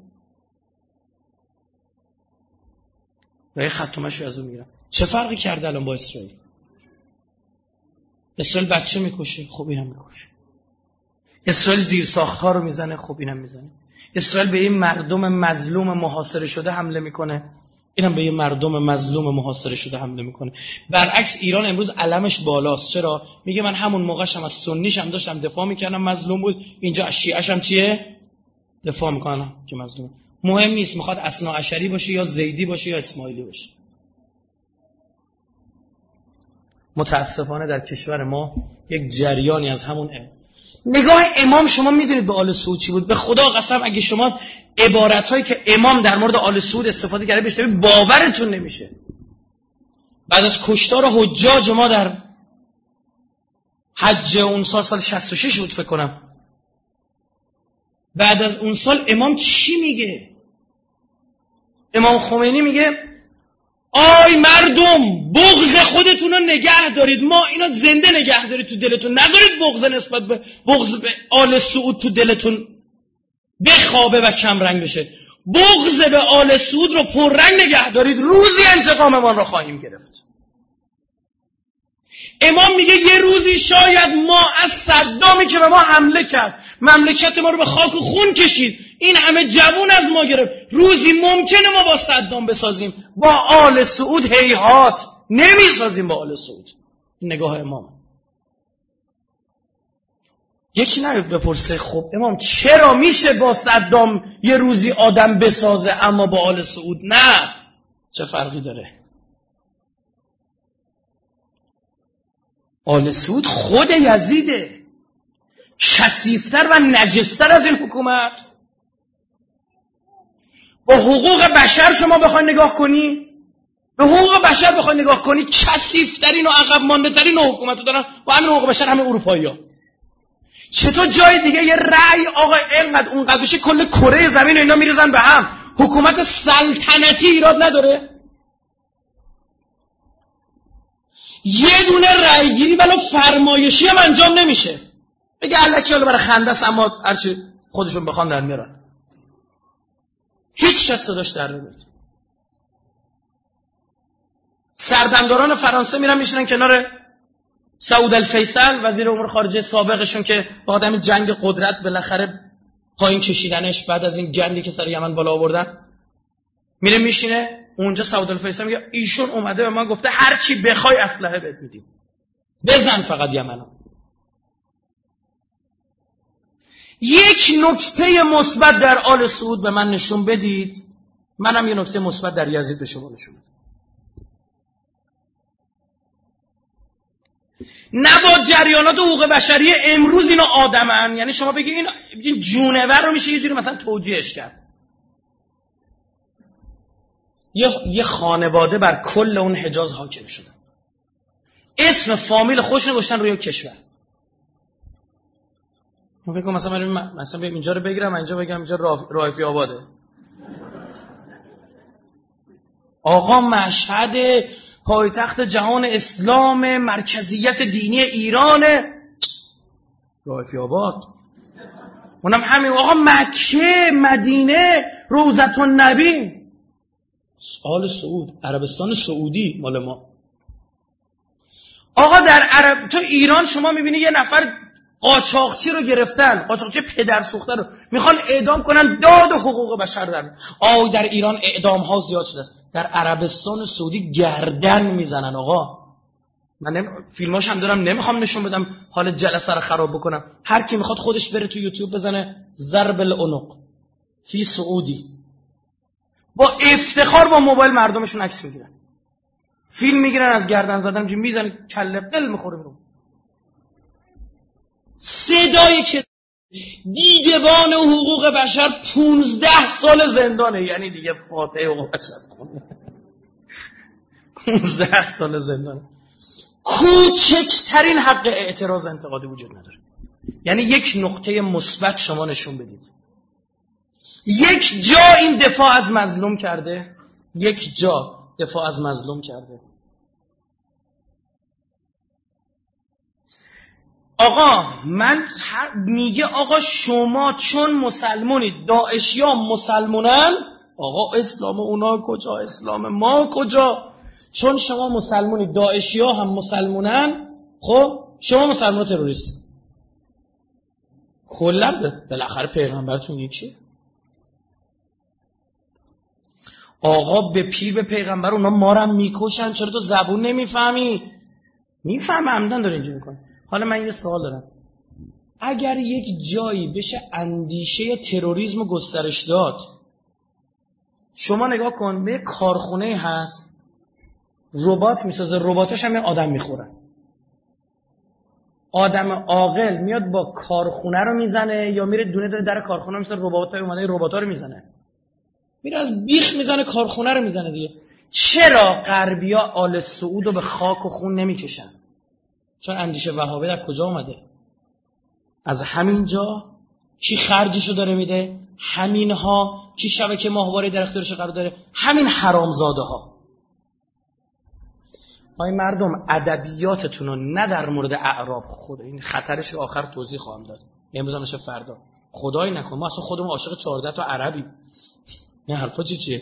و یه ختمش رو از اون میگیرم. چه فرقی کرده الان با اسرائیل؟ اسرائیل بچه میکشه، خب اینم میکشه. اسرائیل زیر ساخت‌ها رو میزنه، خب اینم میزنه. اسرائیل به این مردم مظلوم محاصره شده حمله میکنه، اینم به یه مردم مظلوم محاصره شده حمله میکنه. برعکس ایران امروز علمش بالاست. چرا؟ میگه من همون موقعش هم از سنیش هم داشتم دفاع میکردم مظلوم بود، اینجا از شیعش هم چیه؟ دفاع میکنم که مظلوم. مهم نیست میخواد اثنا عشری باشه یا زیدی باشه یا اسماعیلی باشه. متاسفانه در کشور ما یک جریانی از همون ام. نگاه امام شما میدونید به آل سعود چی بود؟ به خدا قسم اگه شما عبارتایی که امام در مورد آل سعود استفاده کرده بشنوید باورتون نمیشه. بعد از کشتار حجاج ما در حج اون سال سال شصت و شش بود فکر کنم، بعد از اون سال امام چی میگه؟ امام خمینی میگه آی مردم بغض خودتون رو نگه دارید، ما اینا زنده نگه دارید تو دلتون، نذارید بغض نسبت به بغض به آل سعود تو دلتون بخوابه و کم رنگ بشه. بغض به آل سعود رو پررنگ نگه دارید، روزی انتقاممان رو خواهیم گرفت. امام میگه یه روزی شاید ما از صدامی که به ما حمله کرد، مملکت ما رو به خاک و خون کشید، این همه جوون از ما گرفت، روزی ممکنه ما با صدام بسازیم، با آل سعود هیهات نمیسازیم با آل سعود. این نگاه امام. یکی نگه بپرسه خب امام چرا میشه با صدام یه روزی آدم بسازه اما با آل سعود نه؟ چه فرقی داره؟ آل سعود خود یزیده، کثیف‌تر و نجس‌تر از این حکومت. با حقوق بشر شما بخواید نگاه کنی، به حقوق بشر بخواید نگاه کنی، کثیف‌ترین و عقب مانده‌ترین حکومت دارن با همین حقوق بشر همه اروپایی‌ها. چطور جای دیگه یه رأی آقا اینقدر اونقدر بشه کل کره زمین و اینا میریزن به هم؟ حکومت سلطنتی ایراد نداره؟ یه دونه رأی گیری ولو فرمایشی هم انجام نمیشه. بگه الکی حالا برای خنده است اما هرچی خودشون بخوان در میارن. هیچ کس صداش در نمیاد. سردمداران فرانسه میرن میشینن کنار سعود الفیصل وزیر امور خارجه سابقشون که بعد همین جنگ قدرت بالاخره پایین کشیدنش بعد از این گندی که سر یمن بالا آوردن، میره میشینه اونجا. سعود الفیصل میگه ایشون اومده به ما گفته هر چی بخوای اسلحه بهت میدیم، بزن فقط یمنو. یک نکته مثبت در آل سعود به من نشون بدید، منم یه نکته مثبت در یزید به شما نشون بدم. نه با جریانات حقوق بشری امروز اینا آدمن، یعنی شما بگید این این جونور رو میشه یه جوری مثلا توجیهش کرد. یه یه خانواده بر کل اون حجاز حاکم شدن، اسم فامیل خوش نگوشتن روی کشور. من فکر کنم مثلا من مثلا بریم اینجا رو بگیرم، اینجا بگم اینجا رایفی آباده. آقا مشهد پایتخت جهان اسلام، مرکزیت دینی ایران، رایفی آباد. اونم همین. آقا مکه، مدینه، روضة النبی، آل سعود، عربستان سعودی مال ما. آقا در عرب تو ایران شما میبینی یه نفر قاچاقچی رو گرفتن، قاچاقچی پدر سوخته رو میخوان اعدام کنن، داد حقوق بشر در آی در ایران اعدام ها زیاد شده است، در عربستان سعودی گردن میزنن. آقا من نم... فیلماش هم دارم نمیخوام نشون بدم حال جلسه رو خراب بکنم، هر کی میخواد خودش بره تو یوتیوب بزنه ضرب العنق فی سعودی، با افتخار با موبایل مردمشون عکس میگیرن، فیلم میگیرن از گردن زدن میزنن، کله قل میخوره. صدای دیدبان حقوق بشر پونزده سال زندانه، یعنی دیگه فاتحه حقوق بشر خونده. پونزده سال زندانه. کوچکترین حق اعتراض انتقادی وجود نداره. یعنی یک نقطه مثبت شما نشون بدید. یک جا این دفاع از مظلوم کرده، یک جا دفاع از مظلوم کرده. آقا من میگه آقا شما چون مسلمونید، داعشی ها مسلمونن، آقا اسلام اونا کجا، اسلام ما کجا؟ چون شما مسلمونید، داعشی ها هم مسلمونن، خب شما مسلمان تروریست. کلا بالاخره پیغمبرتون یکیه. آقا به پیر به پیغمبر اونا مارم میکشن، چرا تو زبون نمیفهمی؟ میفهم عمدن داره اینجا میکنه. حالا من یه سوال دارم، اگر یک جایی بشه اندیشه تروریسم گسترش داد، شما نگاه کن به کارخونه هست ربات میسازه، رباتاش هم آدم میخورن. آدم عاقل میاد با کارخونه رو میزنه یا میره دونه دونه در کارخونه مثل رباتای اومده رباتا رو میزنه، میره از بیخ میزنه کارخونه رو میزنه دیگه. چرا غربیا آل سعود رو به خاک و خون نمیکشن؟ چون اندیشه وهابی در کجا اومده؟ از همین جا. کی خرجشو داره میده؟ همینها. کی شبکه ماهواره در اختیارش قرار داره؟ همین حرامزاده ها. آی مردم ادبیاتتون رو نه در مورد اعراب، خود این خطرش رو آخر توضیح خواهم داد، امروز هم نشه فردا، خدای نکن ما اصلا خودمون عاشق چهارده تا عربی، نه حرفا چی چیه.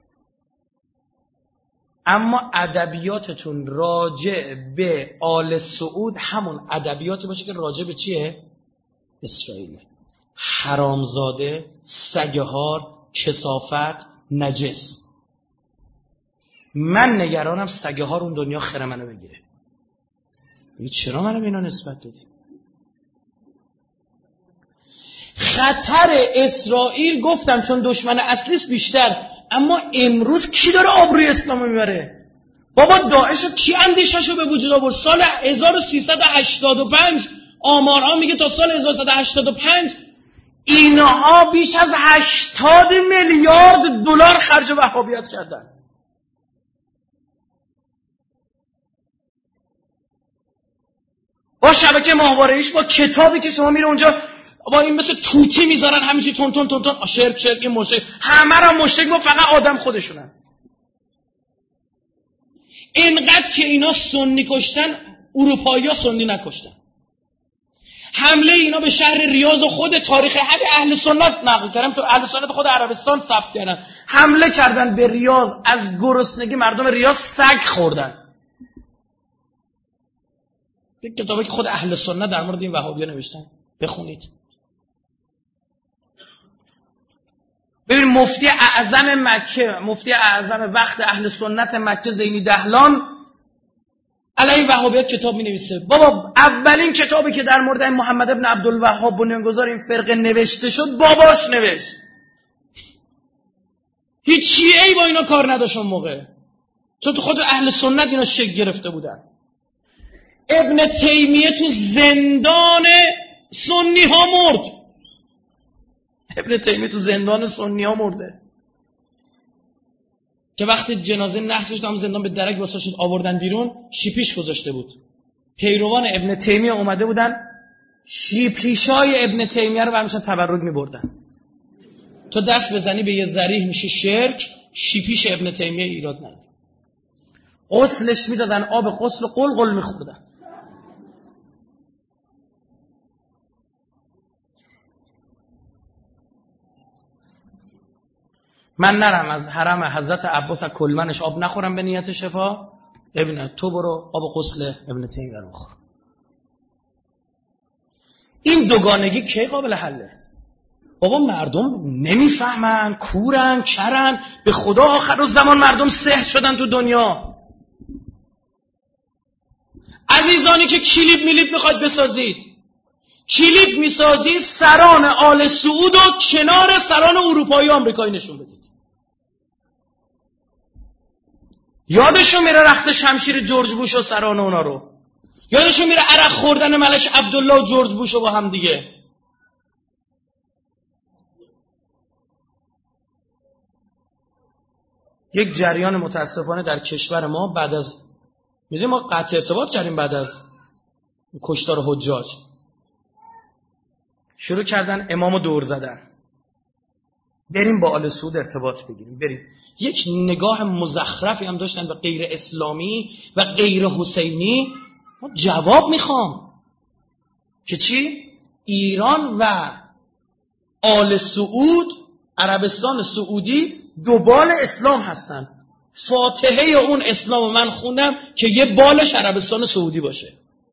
اما ادبیاتتون راجع به آل سعود همون ادبیاتی باشه که راجع به چیه؟ اسرائیل. حرامزاده، سگهار، کثافت، نجس. من نگرانم سگهار اون دنیا خیر منو بگیره. چرا منو به اینا نسبت دادی؟ خطر اسرائیل گفتم چون دشمن اصلیش بیشتر، اما امروز کی داره آبروی اسلامو میبره؟ بابا داعشو کی اندیشه‌شو به وجود آورد؟ سال هزار و سیصد و هشتاد و پنج آمارها میگه تا سال هزار و سیصد و هشتاد و پنج اینها بیش از هشتاد میلیارد دلار خرج وهابیت کردن. با شبکه ماهواره‌ایش، با کتابی که شما میره اونجا با این مثل توتی میذارن همینجوری تون تون تون تون شرک شرک مشرک، همه را مشرک ما فقط آدم خودشونن. اینقدر که اینا سنی کشتن، اروپایی‌ها سنی نکشتن. حمله اینا به شهر ریاض و خود تاریخ همین اهل سنت نقل کردم، تو اهل سنت خود عربستان ثبت کردن، حمله کردن به ریاض، از گرسنگی مردم ریاض سگ خوردن. یک کتابی که خود اهل سنت در مورد این وهابی‌ها نوشتن، بخونید. ببین مفتی اعظم مکه، مفتی اعظم وقت اهل سنت مکه زینی دهلان علیه وهابیت کتاب می نویسه. بابا اولین کتابی که در مورد محمد ابن عبدالوهاب بنیانگذار این فرقه نوشته شد باباش نوشت. هیچ شیعه‌ای با اینا کار نداشت اون موقع، چون تو خود اهل سنت اینا شکل گرفته بودن. ابن تیمیه تو زندان سنی ها مرد. ابن تیمیه تو زندان سنی ها مرده که وقتی جنازه نحسش هم زندان به درک واسه شد آوردن بیرون، شیپیش گذاشته بود. پیروان ابن تیمیه اومده بودن شیپیشای ابن تیمیه رو برمیشن تبرک میبردن. تو دست بزنی به یه ذریح میشه شرک، شیپیش ابن تیمیه ایراد نداره. غسلش میدادن، آب غسل قلقل میخوردن. من نرم از حرم حضرت عباس از کلمنش آب نخورم به نیت شفا، ابن تو برو آب غسل ابن تیمیه رو بخور. این دوگانگی کی قابل حله؟ بابا مردم نمیفهمن، کورن، کرن، به خدا آخر روز زمان مردم سحر شدن تو دنیا. عزیزانی که کلیپ میلیپ میخواید بسازید، کلیپ میسازید سران آل سعود و کنار سران اروپایی و آمریکایی نشون بدید. یادشون میره رقص شمشیر جورج بوش و سران اونا رو، یادشون میره عرق خوردن ملک عبدالله و جورج بوش و با هم دیگه. یک جریان متاسفانه در کشور ما بعد از میدونیم ما قطع ارتباط کردیم بعد از کشتار حجاج، شروع کردن امامو دور زدن، بریم با آل سعود ارتباط بگیریم، بریم. یک نگاه مزخرفی هم داشتن به غیر اسلامی و غیر حسینی. ما جواب میخوام که چی؟ ایران و آل سعود، عربستان سعودی دوبال اسلام هستن. فاتحه اون اسلام من خوندم که یه بالش عربستان سعودی باشه.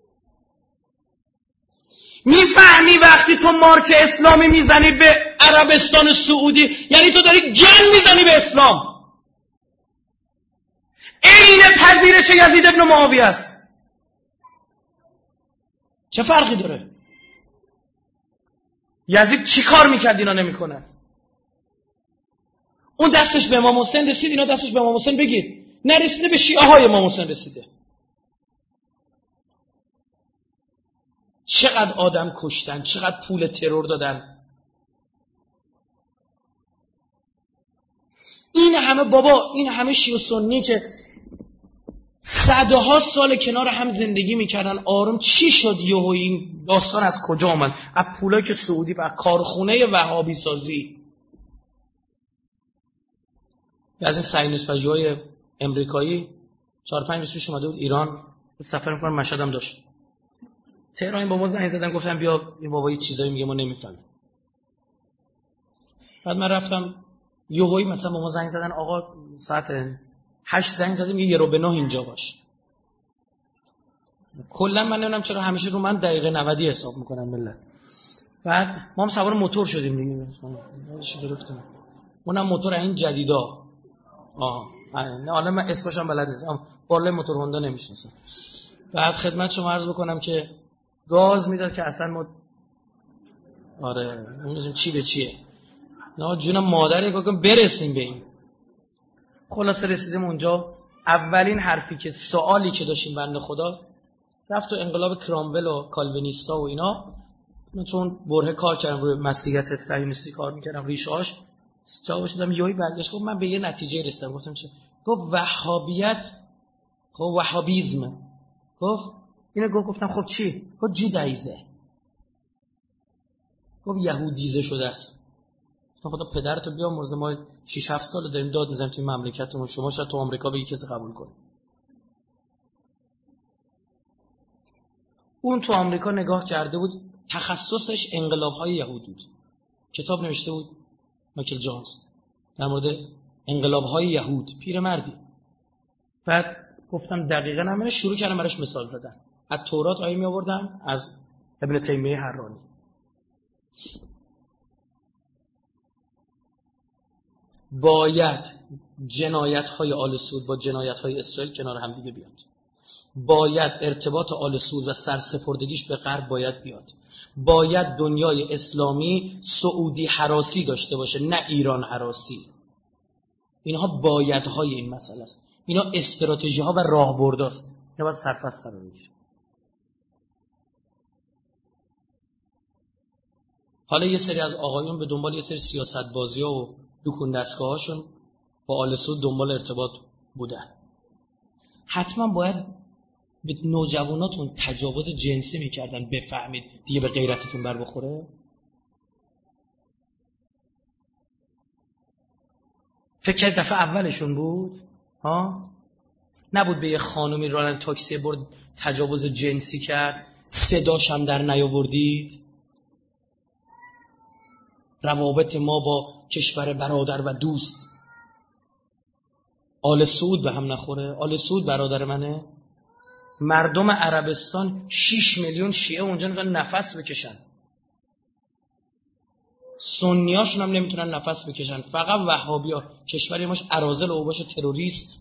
میفهمی وقتی تو مارک اسلامی میزنی به عربستان سعودی یعنی تو داری گن میزنی به اسلام. عین پذیرش یزید ابن معاویه است. چه فرقی داره؟ یزید چی کار میکرد اینا نمیکنن؟ اون دستش به امام حسین رسید، اینا دستش به امام حسین بگیر نرسیده، به شیعه های امام حسین رسیده. چقدر آدم کشتن، چقدر پول ترور دادن. این همه بابا، این همه شیعه سنی که صدها سال کنار هم زندگی میکردن، آروم چی شد یهو این داستان از کجا آمد؟ از پولایی که سعودی و کارخونه وهابی سازی از این صهیونیست‌های امریکایی چهار پنج روز پیش اومده بود ایران، سفر می‌کنه مشهد هم داشت. تهران با ما زنگ زدن گفتن بیا این بابا یه چیزایی میگه ما نمیفهمیم. بعد من رفتم یهویی مثلا با ما زنگ زدن آقا ساعت هشت زنگ زدیم یه رو به نه اینجا باش. کلا من نمیدونم چرا همیشه رو من دقیقه نود حساب میکنن ملت. بعد ما هم سوار موتور شدیم دیگه. یادش گرفتم. اونم موتور این جدیدا. آه نه حالا من اسمش هم بلد نیستم. بالای موتور هوندا نمیشناسم. بعد خدمت شما عرض بکنم که گاز میداد که اصلا ما آره نمیدونم چی به چیه. نه جون مادری گفتم برسیم به این. خلاصه رسیدیم اونجا. اولین حرفی که سوالی که داشتیم بنده خدا رفت تو انقلاب کرامول و کالوینیستا و اینا، من چون بره کار کردم روی مسیحیت صهیونیستی کار میکردم ریشه‌اش جواب شدم یهویی برگشت گفت من به یه نتیجه رسیدم. گفتم چه؟ گفت وهابیت خب وهابیسم. گفت اینو گفت گفتم خب چی؟ گفت جودایزه. گفت یهودیزه شده است. گفتم خدا پدرتو بیامرزه، ما شش هفت سال داریم داد میزنیم توی مملکتمون، شما شاید تو آمریکا بگی کسی قبول کنه. اون تو آمریکا نگاه کرده بود، تخصصش انقلاب‌های یهود بود. کتاب نوشته بود مایکل جونز در مورد انقلاب‌های یهود، پیرمردی. بعد گفتم دقیقاً همین شروع کردم براش مثال زدن. از تورات آیه می آوردم، از ابن تیمیه حرانی. باید جنایت‌های آل سعود با جنایت‌های اسرائیل کنار هم دیگه بیاد. باید ارتباط آل سعود و سرسپردگیش به غرب باید بیاد. باید دنیای اسلامی سعودی هراسی داشته باشه، نه ایران هراسی. اینها بایدهای این مسئله است. اینا استراتژی ها و راهبرداست. اینا باید سرفست قرار بگیره. حالا یه سری از آقایون به دنبال یه سری سیاست بازی ها و دکون دستگاه هاشون با آل سعود دنبال ارتباط بودن. حتما باید به نوجواناتون تجاوز جنسی میکردن بفهمید دیگه به غیرتتون بر بخوره. فکر دفعه اولشون بود ها؟ نبود به یه خانومی راننده تاکسی برد تجاوز جنسی کرد، صداش هم در نیاوردید. روابط ما با کشور برادر و دوست آل سعود به هم نخوره. آل سعود برادر منه. مردم عربستان شش میلیون شیعه اونجا نمیتونن نفس بکشن، سنیاشون هم نمیتونن نفس بکشن، فقط وهابیا. کشوری ماش اراذل و باشه تروریست.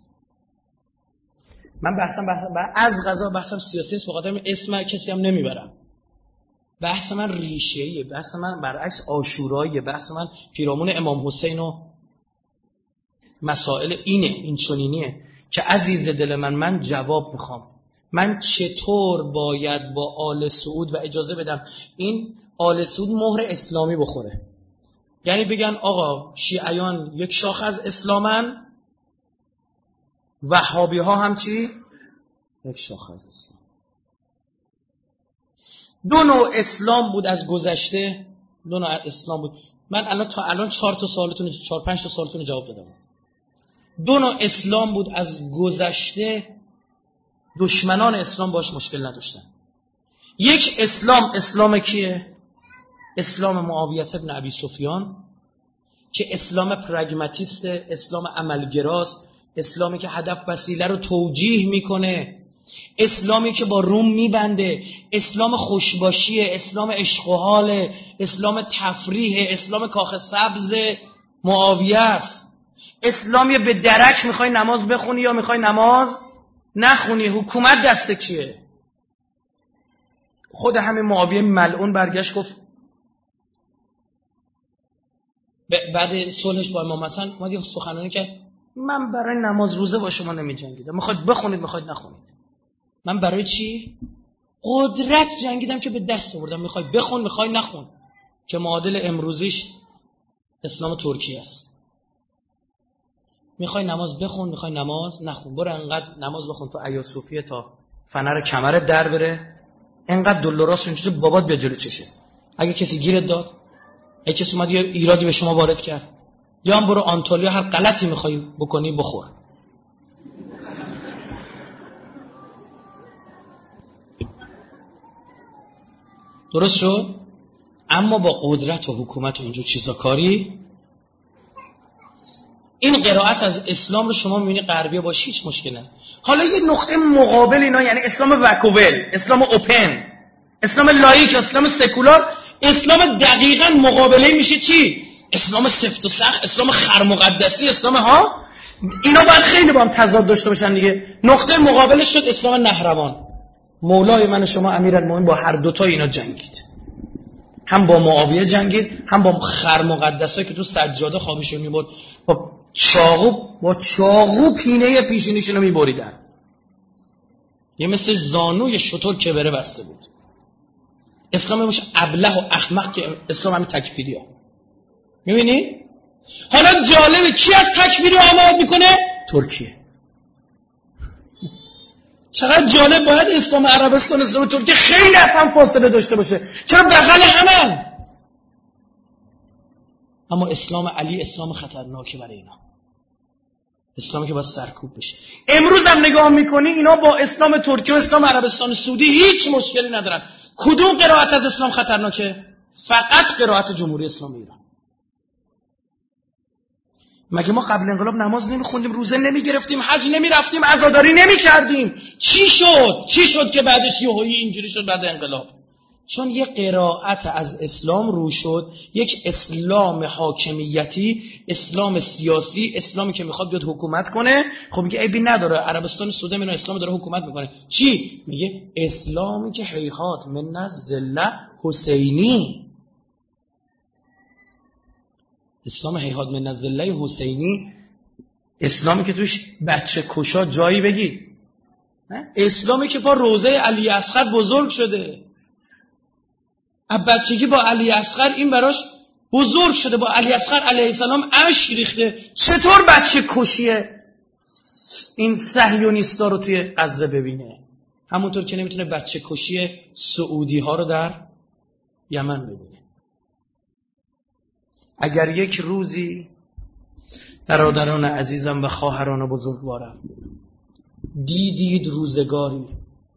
من بحثم بحثم بحث از غذا بحثم سیاسی است، بخاطر اسم کسی هم نمیبرم. بحث من ریشه‌ایه، بحث من برعکس عاشوراییه، بحث من پیرامون امام حسین و مسائل اینه، این چنینیه که عزیز دل من من جواب میخوام. من چطور باید با آل سعود و اجازه بدم این آل سعود مهر اسلامی بخوره؟ یعنی بگن آقا شیعیان یک شاخه از اسلامن، وهابی ها هم چی؟ یک شاخه از اسلام. دو نوع اسلام بود از گذشته، دو نوع اسلام بود. من الان تا الان چهار تا سوالتون چهار پنج تا سوالتون جواب دادم. دو نوع اسلام بود از گذشته، دشمنان اسلام باش مشکل نداشتن. یک اسلام، اسلام کیه؟ اسلام معاویه ابن ابی سفیان که اسلام پرگماتیست، اسلام عملگراست، اسلامی که هدف وسیله رو توجیه میکنه، اسلامی که با روم میبنده، اسلام خوشباشیه، اسلام عشق و حاله، اسلام تفریحه، اسلام کاخ سبز معاویه است. اسلامی به درک میخوای نماز بخونی یا میخوای نماز نخونی، حکومت دست کیه؟ خود همین معاویه ملعون برگشت گفت بعد صلحش با امام حسن ما یه سخنرانی کرد، من برای نماز روزه با شما نمی جنگیدم، میخواید بخونید میخواید نخونید. من برای چی؟ قدرت جنگیدم که به دست آوردم، میخوای بخون میخوای نخون، که معادل امروزیش اسلام ترکیه است. میخوای نماز بخون میخوای نماز نخون، برو انقدر نماز بخون تو ایا صوفیه تا فنر کمرت در بره، انقدر دلاراس اونجوری بابات به جلو چشه. اگه کسی گیرت داد، اگه کسی اومد یه ایرادی به شما وارد کرد، یا هم برو آنتالیا هر غلطی میخوای بکنی بخور. درست شد؟ اما با قدرت و حکومت و اینجور چیزا کاری، این قرائت از اسلام رو شما میبینی غربیه باش هیچ مشکل نداره. حالا یه نقطه مقابل اینا، یعنی اسلام وکوبل، اسلام اوپن، اسلام لایک، اسلام سکولار، اسلام دقیقاً مقابله میشه چی؟ اسلام سفت و سخت، اسلام خرمقدسی، اسلام ها. اینا باید خیلی با هم تضاد داشته باشن دیگه. نقطه مقابلش شد اسلام نهروان. مولای من و شما امیرالمومنین با هر دوتا اینا جنگید، هم با معاویه جنگید، هم با خرمقدسایی که تو سجاده خوابشون میبرد، با چاقو با چاقو پینه پیشونیشون رو میبریدن، یه مثل زانوی شتر که بره بسته بود. اسلام باشه ابله و احمق که اسلام همین تکفیری ها. میبینی؟ حالا جالبه کی از تکفیری حمایت میکنه؟ ترکیه. چقدر جالب، باید اسلام عربستان اسلام ترکیه خیلی از هم فاصله داشته باشه، چرا بغل همن؟ اما اسلام علی اسلام خطرناکه برای اینا، اسلامی که باید سرکوب بشه. امروز هم نگاه میکنی اینا با اسلام ترکیه و اسلام عربستان سعودی هیچ مشکلی ندارن. کدوم قرائت از اسلام خطرناکه؟ فقط قرائت جمهوری اسلامی ایران. مگه ما قبل انقلاب نماز نمیخوندیم، روزه نمیگرفتیم، حج نمیرفتیم، عزاداری نمیکردیم؟ چی شد؟ چی شد که بعدش یهویی اینجوری شد بعد انقلاب؟ چون یه قرائت از اسلام رو شد، یک اسلام حاکمیتی، اسلام سیاسی، اسلامی که میخواد بیاد حکومت کنه. خب میگه عیبی نداره، عربستان سعودی اینا اسلام داره حکومت میکنه. چی؟ میگه اسلامی که هیهات من الذله حسینی، اسلام هیهات من الذله حسینی، اسلامی که توش بچه کشا جایی بگی، اسلامی که با روضه علی اصغر بزرگ شده، از بچگی با علی اصغر این براش بزرگ شده، با علی اصغر علیه السلام اشک ریخته. چطور بچه کشیه این صهیونیستا رو توی غزه ببینه؟ همونطور که نمیتونه بچه کشی سعودی ها رو در یمن ببینه. اگر یک روزی برادران عزیزم و خواهران بزرگوارم دیدید روزگاری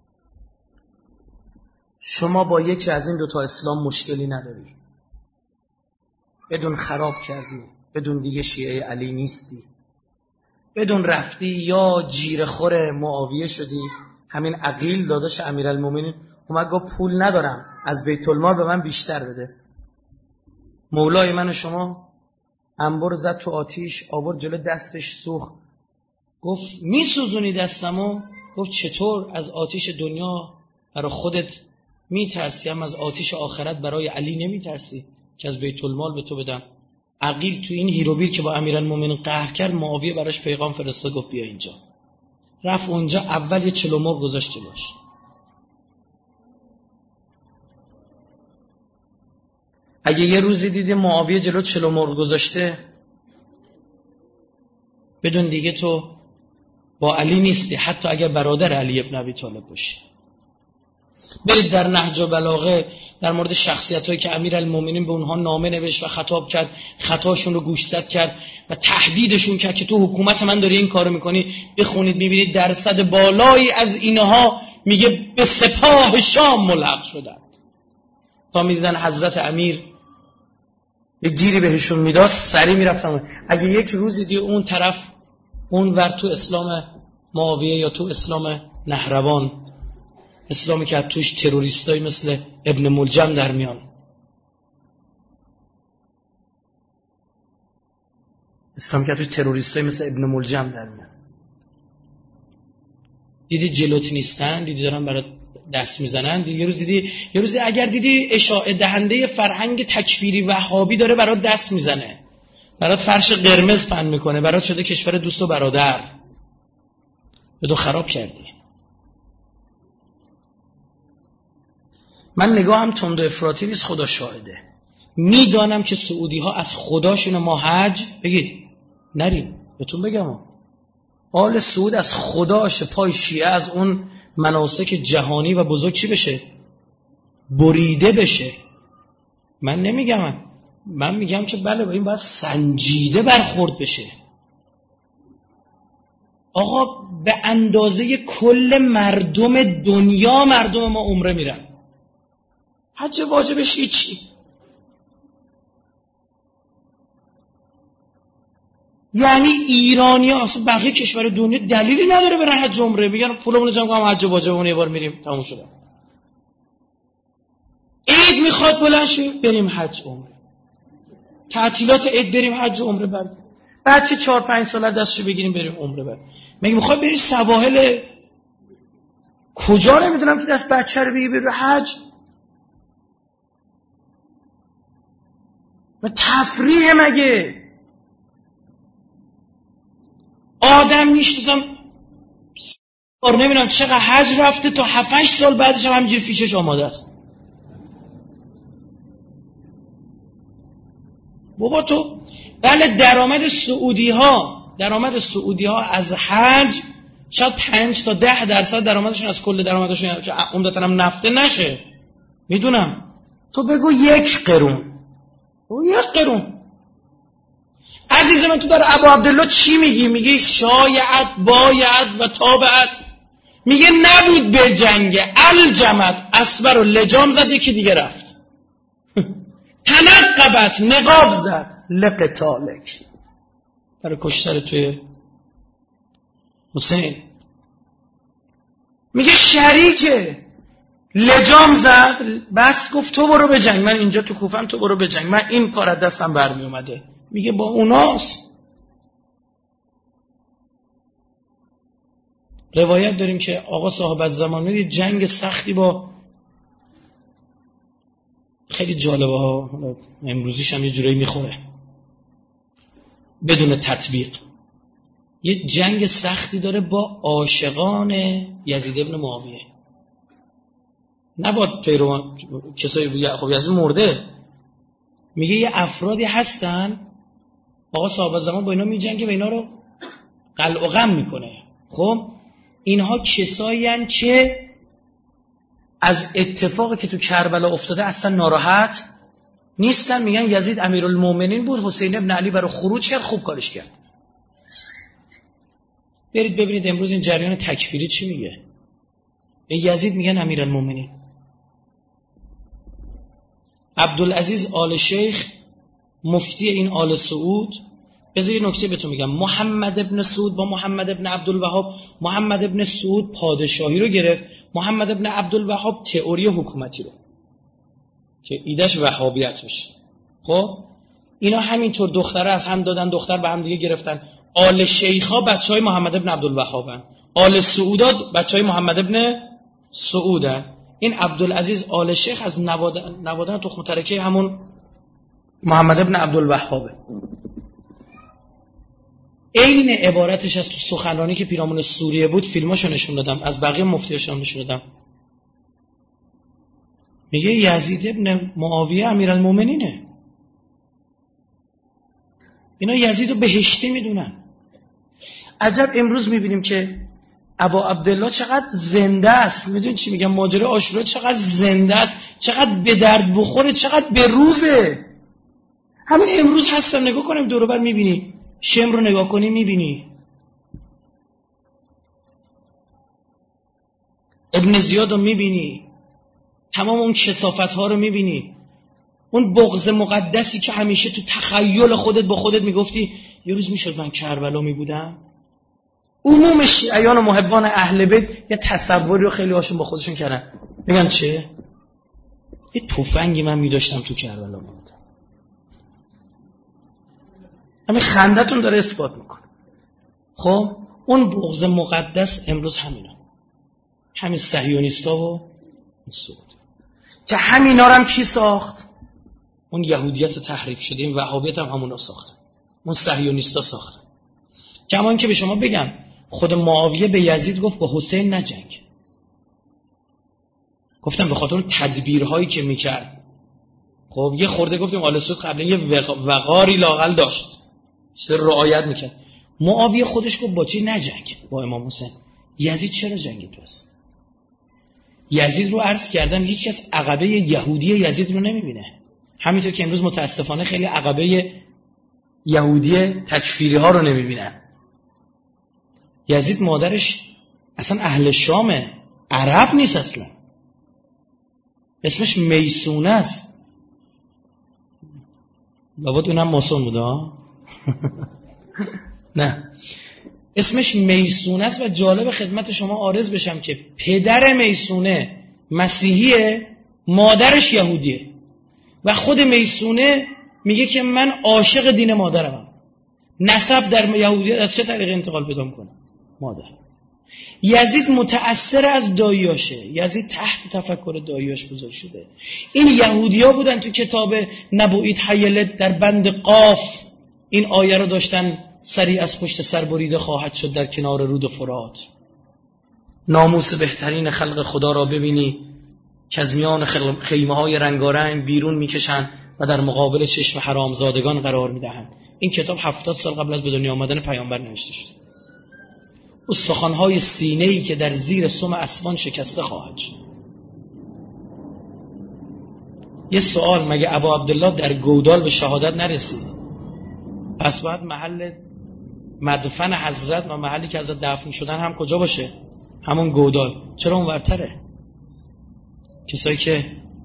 شما با یکی از این دوتا اسلام مشکلی نداری، بدون خراب کردی، بدون دیگه شیعه علی نیستی، بدون رفتی یا جیره‌خور معاویه شدی، همین عقیل داداش امیرالمومنین اومد گفت پول ندارم از بیت المال به من بیشتر بده، مولای من و شما انبر زد تو آتیش، آورد جلو دستش سوخت، گفت میسوزونی دستمو؟ گفت چطور؟ از آتیش دنیا برای خودت میترسی، هم از آتیش آخرت برای علی نمیترسی که از بیت المال به تو بدم؟ عقیل تو این هیروبیر که با امیرالمومنین قهر کرد، معاویه براش پیغام فرستاد گفت بیا اینجا. رفت اونجا، اول یه چلو مرغ گذاشت جلوش. اگه یه روزی دیدی معاویه جلو چلو مرغ گذاشته، بدون دیگه تو با علی نیستی، حتی اگر برادر علی ابن ابی طالب باشی. برید در نهج البلاغه در مورد شخصیتایی که امیرالمومنین به اونها نامه نوشت و خطاب کرد، خطاشون رو گوشزد کرد و تهدیدشون کرد که تو حکومت من داری این کارو میکنی، بخونید میبینید درصد بالایی از اینها میگه به سپاه شام ملحق شدند. تا میدیدن حضرت امیر یک گیری بهشون میداد سری میرفتن. اگه یک روزی دیگه اون طرف اون ور تو اسلام معاویه یا تو اسلام نهروان، اسلامی که توش تروریستایی مثل ابن ملجم در میان، اسلامی که توش تروریستایی مثل ابن ملجم در میان، دیدی جلوت نیستن، دیدی دارن برات دست میزنن، دیدی یه روز دیدی یه روزی اگر دیدی اشاعه دهنده فرهنگ تکفیری وهابی داره برات دست میزنه، برات فرش قرمز پهن میکنه، برات شده کشور دوست و برادر، بدو خراب کردی. من نگاهم تند و افراطی نیست، خدا شاهده. میدانم که سعودی ها از خداشون ما حج بگید نریم. بهتون بگم آل سعود از خداش پای شیعه از اون مناسک جهانی و بزرگ چی بشه؟ بریده بشه. من نمیگم من, من میگم که بله با این باید سنجیده برخورد بشه. آقا به اندازه کل مردم دنیا مردم ما عمره میرن، حج واجبش هیچی. یعنی ایرانی ها اصلا بقیه کشور دنیا دلیلی نداره برن حج عمره، میگن پولمون جمع کنم حج واجبمون یه بار میریم تموم شده. عید میخواد بلند شیم بریم حج عمره، تعطیلات عید بریم حج عمره، بعد بچه چهار پنج ساله دستشو بگیریم بریم عمره. بعد میگه میخواد بریم سواحل کجا نمیدونم که دست بچه رو بگی بره حج. و تفریح مگه آدم میشتم کار نمیدونم چقدر حج رفته تا هفت هشت سال بعدش هم همینجوری فیشش آماده است. بابا تو بله درآمد سعودی ها درآمد سعودی ها از حج شاید پنج تا ده درصد درآمدشون از کل درآمدشون که عمدتاً هم نفته نشه، میدونم. تو بگو یک قرون او یک قرون. عزیز من تو در ابو عبدالله چی میگی؟ میگی شایعت باید و تابعت. میگه نبود به جنگ الجمت اسبر و لجام زد یکی دیگه رفت. تنقبت نقاب زد لقتالک برای کشتر توی حسین. میگه شریکه لجام زد بس گفت تو برو به جنگ، من اینجا تو کوفم تو برو به جنگ، من این کار از دستم برمی اومده. میگه با اوناست. روایت داریم که آقا صاحب الزمان دید جنگ سختی با خیلی جالبه ها، امروزیش هم یه جورایی میخوره بدون تطبیق. یه جنگ سختی داره با عاشقان یزید ابن معاویه. نباید پیروان کسایی خب یزید مرده. میگه یه افرادی هستن آقا صاحب الزمان با اینا میجنگه و اینا رو قلع و غم میکنه. خب اینها کسایی هستن که از اتفاقی که تو کربلا افتاده اصلا ناراحت نیستن. میگن یزید امیرالمومنین بود، حسین ابن علی برای خروج کرد، خوب کارش کرد. برید ببینید امروز این جریان تکفیری چی میگه. به یزید میگن امیرالمومنین. عبدالعزیز آل شیخ مفتی این آل سعود. بذار یه نکته بهتون میگم، محمد ابن سعود با محمد ابن عبدالوهاب، محمد ابن سعود پادشاهی رو گرفت، محمد ابن عبدالوهاب تئوری حکومتی رو که ایدهش وهابیت میشه. خب اینا همینطور دختره از هم دادن، دختر به هم دیگه گرفتن. آل شیخا بچهای محمد ابن عبدالوهابن، آل سعودا بچهای محمد ابن سعودن. این عبدالعزیز آل شیخ از نوادن نوادن تخم ترکه همون محمد ابن عبدالوهابه. این عبارتش از تو سخنرانی که پیرامون سوریه بود فیلماشو نشون دادم، از بقیه مفتیاشو نشون دادم. میگه یزید ابن معاویه امیرالمومنینه. اینا یزیدو بهشتی میدونن. عجب امروز میبینیم که ابا عبدالله چقدر زنده است. میدونی چی میگم؟ ماجرای عاشورا چقدر زنده است، چقدر به درد بخوره، چقدر به روزه. همین امروز هستم، نگاه کنیم دور و بر میبینی، شم رو نگاه کنی میبینی ابن زیاد رو میبینی، تمام اون کثافت ها رو میبینی، اون بغض مقدسی که همیشه تو تخیل خودت با خودت میگفتی یه روز میشد من کربلا میبودم. عموم شیعیان و محبان اهل بیت یه تصوری رو خیلی هاشون با خودشون کردن، میگن چه؟ یه تفنگی من میداشتم تو کربلا میبودم. همین خندتون داره اثبات میکنه. خب اون بغض مقدس امروز همینا، همین صهیونیستا و این سعود که همینا رو هم کی ساخت؟ اون یهودیت تحریف شده، این وهابیت هم همونا ساخت، اون صهیونیستا ساخت. کما اینکه به شما بگم خود معاویه به یزید گفت با حسین نجنگ. گفتم به خاطر تدبیرهایی که میکرد. خب یه خورده گفتیم آل سعود قبلا یه وقاری لااقل داشت، چه رعایت میکرد. معاویه خودش گفت با چی نجنگ؟ با امام حسین. یزید چرا جنگید واسه؟ یزید رو عرض کردم هیچ کس عقبه یهودی یزید رو نمیبینه، همینطور که امروز متاسفانه خیلی عقبه یهودی تکفیری ها رو نمیبینن. یزید مادرش اصلا اهل شامه، عرب نیست اصلا، اسمش میسونه است. لابد اونم ماسون بوده ها؟ نه، اسمش میسونه است. و جالب خدمت شما عارض بشم که پدر میسونه مسیحیه، مادرش یهودیه و خود میسونه میگه که من عاشق دین مادرم. نسب در یهودیت از چه طریق انتقال پیدا میکنه؟ مادر. یزید متأثر از داییاشه، یزید تحت تفکر داییاش بزرگ شده. این یهودیا بودن تو کتاب نبوئیت حیلت در بند قاف این آیه رو داشتن سری از پشت سر بریده خواهد شد در کنار رود فرات. ناموس بهترین خلق خدا را ببینی که از میان خیمه های رنگارنگ بیرون میکشند و در مقابل چشم حرامزادگان قرار میدهند. این کتاب هفتاد سال قبل از به دنیا آمدن پیامبر نوشته شده. استخوان‌های سینه‌ای که در زیر سم اسبان شکسته خواهد شد. یه سوال، مگه ابا عبدالله در گودال به شهادت نرسید؟ پس باید محل مدفن حضرت و محلی که حضرت دفن شدن هم کجا باشه؟ همون گودال. چرا اونورتره؟ کسایی که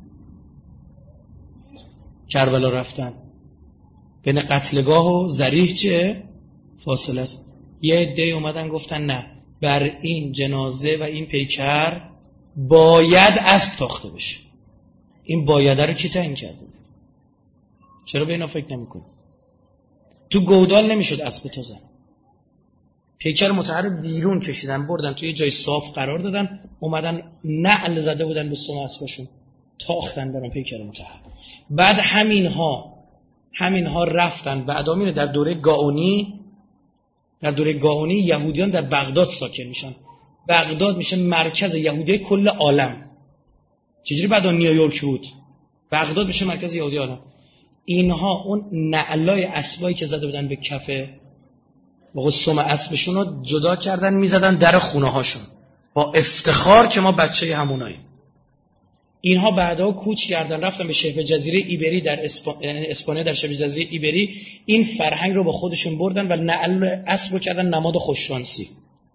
کربلا رفتن بین قتلگاه و ذریح چه فاصله است. یه عده اومدن گفتن نه، بر این جنازه و این پیکر باید اسب تاخته بشه. این بایده رو کی تعیین کرده؟ چرا به اینا فکر نمی‌کنی؟ تو گودال نمیشد اسب تازه. پیکر مطهر بیرون کشیدن بردن توی جای صاف قرار دادن، اومدن نعل زده بودن به سم اسبشون، تاختن برام پیکر مطهر. بعد همینها همینها رفتن بعد امین در دوره گاونی در دوره گاونی یهودیان در بغداد ساکن میشن. بغداد میشه مرکز یهودی کل عالم. چجوری بعد نیویورک بود؟ بغداد میشه مرکز یهودی عالم. اینها اون نعلای اسبایی که زده بودن به کف با سم اسبشون رو جدا کردن میزدن در خونه هاشون با افتخار که ما بچه هموناییم. اینها بعدا کوچ کردن رفتن به شبه جزیره ایبری در اسپانیا، در شبه جزیره ایبری این فرهنگ رو با خودشون بردن و نعل اسب رو کردن نماد خوششانسی.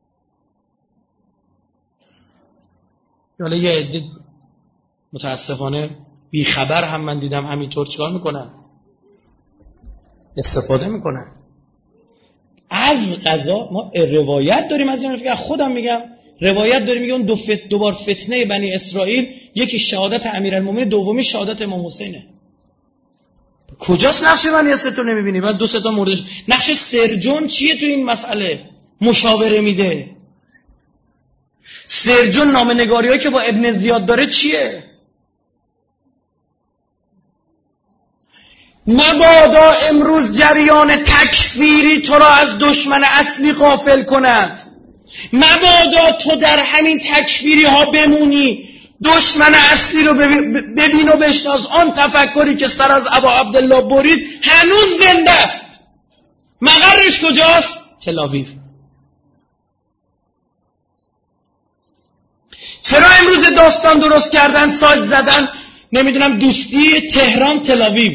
حالا یه عده متاسفانه بی خبر هم من دیدم همینطور چیکار میکنن؟ استفاده میکنن. از قضا ما روایت داریم از این فکر خودم میگم روایت داریم میگه اون دو فت دوبار فتنه بنی اسرائیل، یکی شهادت امیرالمومنین، دومی شهادت امام حسینه. کجاست نقش بنی اسرائیل تو نمیبینی؟ بعد دو سه تا موردش نقش سرجون چیه تو این مسئله؟ مشاوره میده. سرجون نامه‌نگاریایی که با ابن زیاد داره چیه؟ مبادا امروز جریان تکفیری تو را از دشمن اصلی غافل کند. مبادا تو در همین تکفیری ها بمونی، دشمن اصلی رو ببین و بشناس. آن تفکری که سر از ابا عبدالله برید هنوز زنده است. مقرش کجاست؟ تل آویو. چرا امروز داستان درست کردن، سایت زدن، نمیدونم دوستی تهران تلاویو؟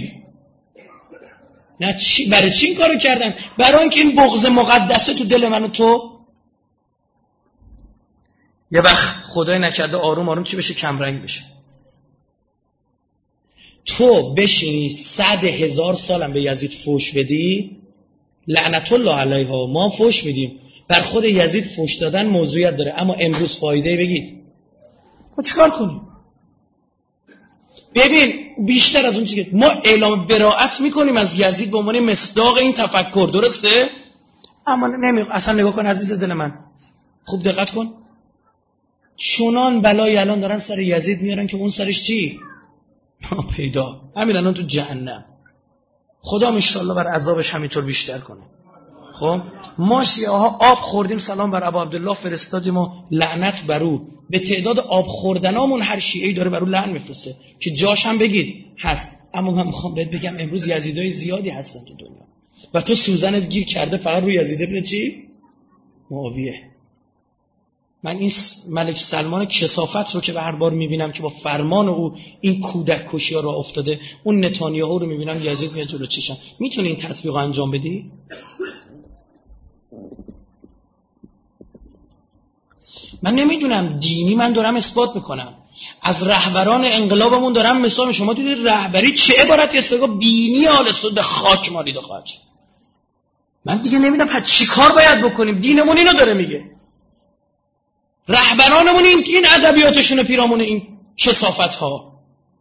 نه چی؟ برای چی این کارو کردن؟ برای اینکه این بغض مقدسه تو دل من و تو یه وقت خدای نکرده آروم آروم چی بشه؟ کمرنگ بشه. تو بشینی صد هزار سالم به یزید فوش بدی، لعنت الله علیها، ما فوش میدیم. بر خود یزید فوش دادن موضوعیت داره، اما امروز فایده بگید ما چیکار کنیم؟ ببین بیشتر از اون چیزی که ما اعلام براءت میکنیم از یزید به عنوان مصداق این تفکر، درسته؟ اما نمی اصلا نگاه کن عزیز دل من، خوب دقت کن، چنان بلای الان دارن سر یزید میارن که اون سرش چی؟ پیدا همین الان تو جهنم. خدا ان شاءالله بر عذابش همینطور بیشتر کنه. خب ما شیعه ها آب خوردیم، سلام بر ابو عبدالله فرستادیم و لعنت بر او. به تعداد آب خوردنامون هر شیعه‌ای داره بر او لعن میفرسته که جاش هم بگید هست. اما من میخوام بهت بگم امروز یزیدای زیادی هستن تو دنیا و تو سوزنت گیر کرده فقط روی یزید ابن چی؟ معاویه. من این ملک سلمان کثافت رو که به هر بار میبینم که با فرمان او این کودک کشی ها را افتاده، اون نتانیاهو رو میبینم یزید میاد جلو چشم. میتونی این تطبیق انجام بدی؟ من نمیدونم، دینی من دارم اثبات میکنم، از رهبران انقلابمون دارم مثال. شما دیدید رهبری چه عبارتی است؟ بینی آل سود خاک مالید و خاک. من دیگه نمیدونم پس چی کار باید بکنیم. دینمون اینو داره میگه، رهبرانمون این این ادبیاتشون پیرامون این کثافت ها.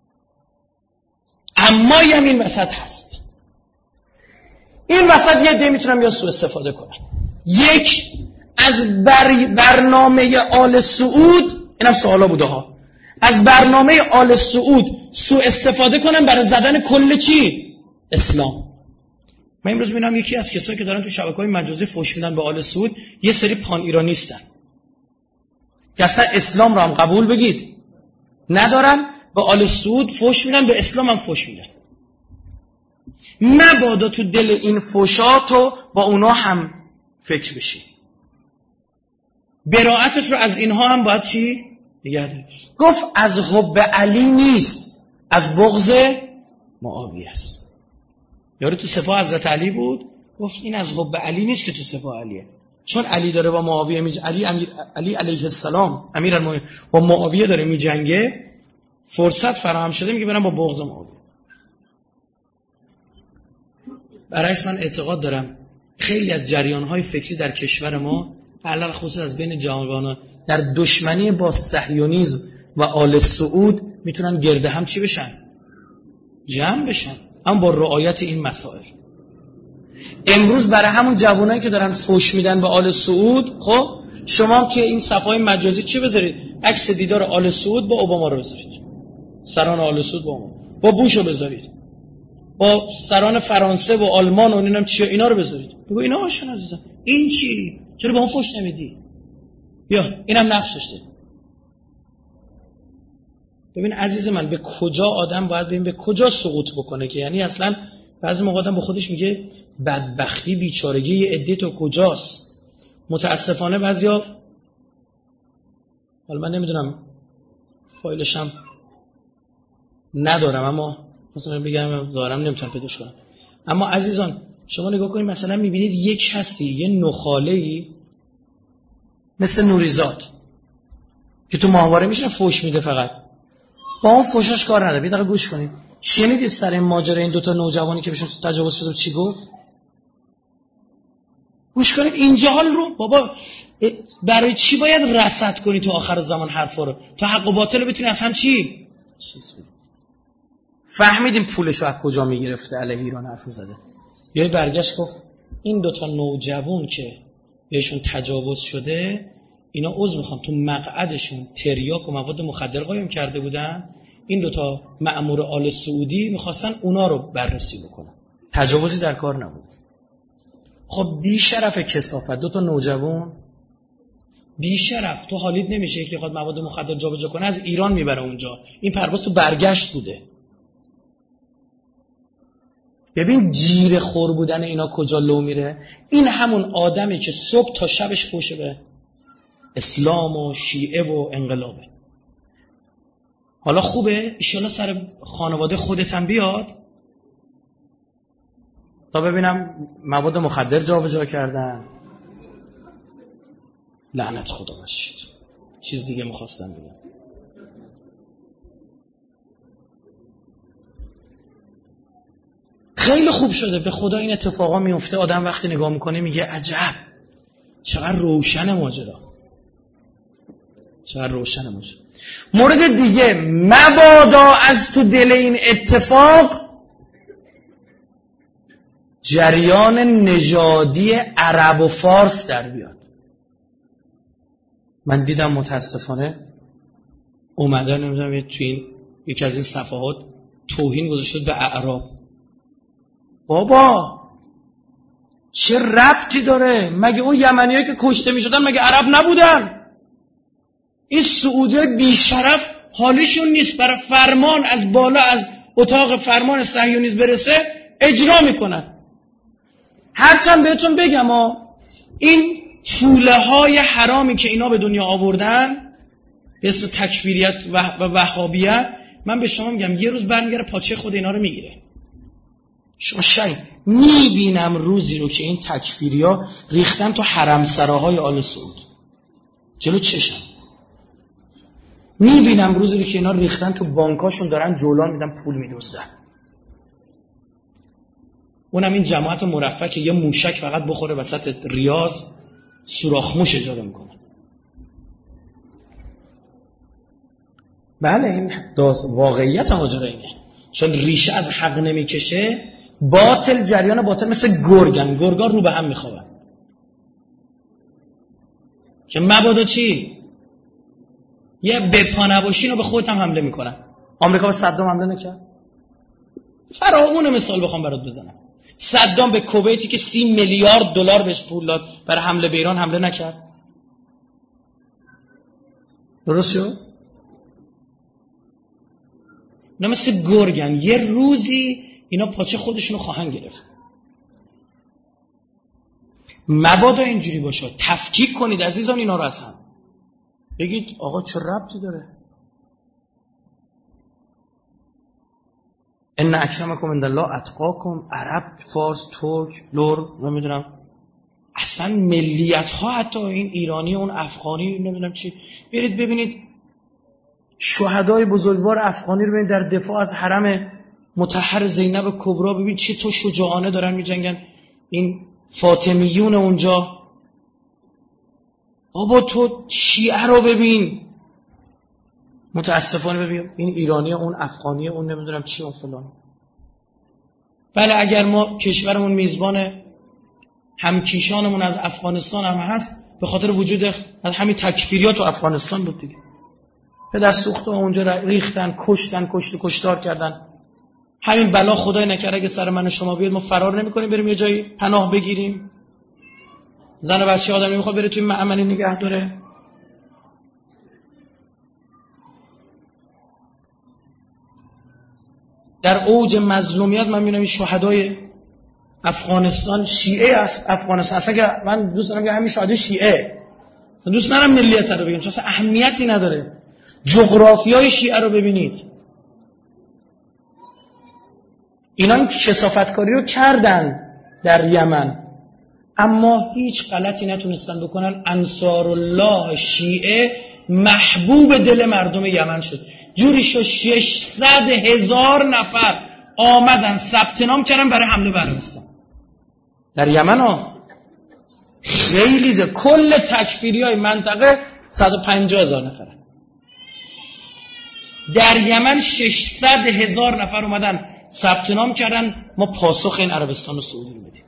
اما یم این وسط هست، این وسط یه عده میتونم یا سوء استفاده کنم. یک، از بر برنامه آل سعود، اینم سوالا بوده ها، از برنامه آل سعود سوء استفاده کنم برای زدن کل چی؟ اسلام. من امروز میبینم یکی از کسایی که دارن تو شبکه‌های مجازی فحش میدن به آل سعود یه سری پان ایرانیستن که اصلا اسلام رو هم قبول بگید ندارن، به آل سعود فحش میدن، به اسلام هم فحش میدن. مبادا تو دل این فحشاتو با اونا هم فکر بشی. براءتت رو از اینها هم باید چی؟ نگه داری. گفت از حب علی نیست، از بغض معاویه است. یارو تو سپاه حضرت علی بود، گفت این از حب علی نیست که تو سپاه علیه، چون علی داره با معاویه می علی امیر علی علیه السلام امیرالمومنین با معاویه داره میجنگه، فرصت فراهم شده میگه برم با بغض معاویه. برعکس من اعتقاد دارم خیلی از جریان‌های فکری در کشور ما علل خصوص از بین جوانان در دشمنی با صهیونیسم و آل سعود میتونن گرده هم چی بشن؟ جمع بشن، اما با رعایت این مسائل. امروز برای همون جوانایی که دارن فحش میدن به آل سعود، خب شما که این صفحای مجازی چی بذارید؟ عکس دیدار آل سعود با اوباما رو بذارید، سران آل سعود با اوباما، با بوش رو بذارید، با سران فرانسه و آلمان و اینم چی اینا رو بذارید. بگو اینا هاشون عزیزم این چی؟ چرا به اون فحش نمیدی؟ بیا اینم نقش داشته. ببین عزیز من، به کجا آدم باید ببین به کجا سقوط بکنه که یعنی اصلا بعضی موقع آدم به خودش میگه بدبختی بیچارگی یه عده تو کجاست. متاسفانه بعضیا، حالا من نمیدونم فایلشم ندارم اما مثلا بگم دارم نمیتونم پیداش کنم، اما عزیزان شما نگاه کنید مثلا میبینید یک کسی یه نخاله‌ای مثل نوریزاد که تو ماهواره میشه فحش میده، فقط با اون فحشش کار نداره. یه دقیقه گوش کنید. شنیدید سر این ماجرا این دوتا نوجوانی که بهشون تجاوز شده چی گفت؟ گوش کنید اینجا حال رو بابا برای چی باید رصد کنی تو آخر زمان حرفا رو تا حق و باطل بتونی اصلا چی فهمیدیم پولشو از کجا میگرفته علیه ایران حرف زده. یه برگشت گفت این دوتا نوجوان که بهشون تجاوز شده اینا عضو میخوام تو مقعدشون تریاک و مواد مخدر قایم کرده بودن، این دوتا مأمور آل سعودی میخواستن اونا رو بررسی بکنن، تجاوزی در کار نبود. خب بی شرف کثافت دوتا نوجوان بی شرف، تو حالیت نمیشه که خود مواد مخدر جابجا کنه از ایران میبره اونجا، این پرواز تو برگشت بوده. ببین جیر خور بودن اینا کجا لو میره. این همون آدمی که صبح تا شبش فوشه به اسلام و شیعه و انقلابه. حالا خوبه؟ ایشالا سر خانواده خودت هم بیاد تا ببینم مواد مخدر جا به جا کردن. لعنت خدا باشید. چیز دیگه میخواستم بگم. خیلی خوب شده، به خدا این اتفاقا میفته. آدم وقتی نگاه میکنه میگه عجب چقدر روشن ماجرا، چقدر روشن ماجرا. مورد دیگه، مبادا از تو دل این اتفاق جریان نژادی عرب و فارس در بیاد. من دیدم متاسفانه اومدن نمیدونم توی این یکی از این صفحات توهین گذاشته به اعراب. بابا چه ربطی داره؟ مگه اون یمنیایی که کشته میشدن مگه عرب نبودن؟ این سعودی بیشرف حالشون نیست برای فرمان از بالا از اتاق فرمان صهیونیسم برسه اجرا میکنن. هرچند بهتون بگم ها، این چوله های حرامی که اینا به دنیا آوردن به اسم تکفیریت و وهابیت، من به شما میگم یه روز برمیگره پاچه خود اینا رو میگیره. شما شاید میبینم روزی رو که این تکفیریا ریختن تو حرم سراهای آل سعود جلو چشم. میبینم روزی رو که اینا ریختن تو بانکاشون دارن جولان میدن پول میدوزن. اونم این جماعت مرفه که یه موشک فقط بخوره وسط ریاض سوراخ موش اجاره میکنه. بله این داست واقعیت ماجرا اینه، چون ریشه از حق نمیکشه. باطل جریان باطل مثل گرگن، گرگان رو به هم میخوابن که مبادا چی یه بپا نباشین و به خودت هم حمله میکنن. آمریکا به صدام حمله نکرد؟ فراوونه مثال بخوام برات بزنم. صدام به کویتی که سی میلیارد دلار بهش پول داد برای حمله به ایران حمله نکرد؟ درست شد؟ نه مثل گرگن، یه روزی اینا پاچه خودشونو خواهن گرفت. مبادا اینجوری باشه. تفکیک کنید عزیزان اینا رو اصلا. بگید آقا چه ربطی داره؟ ان اکرمکم عند الله اتقاکم. عرب، فارس، ترک، لور، نمیدونم اصلا ملیت ها، حتی این ایرانی اون افغانی نمیدونم چی. برید ببینید شهدای بزرگوار افغانی رو ببینید در دفاع از حرم مطهر زینب کبرا. ببین چه تو شجاعانه دارن میجنگن این فاطمیون اونجا. بابا تو شیعه رو ببین. متاسفانه ببین این ایرانی اون افغانی اون نمیدونم چی اون فلان. بله اگر ما کشورمون میزبان همکیشانمون از افغانستان هم هست به خاطر وجود همین تکفیریات تو افغانستان بود دیگه. پدر سوخته اونجا ریختن، کشتن، کشت و کشتار کردن. همین بلا خدای نکرده اگه سر من و شما بیاد ما فرار نمی‌کنیم بریم یه جایی پناه بگیریم؟ زن و بچه آدمی میخواد بره توی معملی نگه داره؟ در اوج مظلومیت من میبینم این شهدای افغانستان، شیعه افغانستان، اصلا که من دوست دارم که همین شهدای شیعه، دوست دارم ملیت رو بگم چون اصلا اهمیتی نداره. جغرافیای شیعه رو ببینید، اینا این کثافتکاری رو کردن در یمن اما هیچ غلطی نتونستن بکنن. انصار الله شیعه محبوب دل مردم یمن شد. جوری شد ششصد هزار نفر آمدن ثبت نام کردن برای حمله بر عربستان در یمن ها. خیلی زیاد. کل تکفیری های منطقه صد و پنجاه هزار نفره. در یمن ششصد هزار نفر اومدن ثبت نام کردن ما پاسخ این عربستان و سعودی رو بدیم.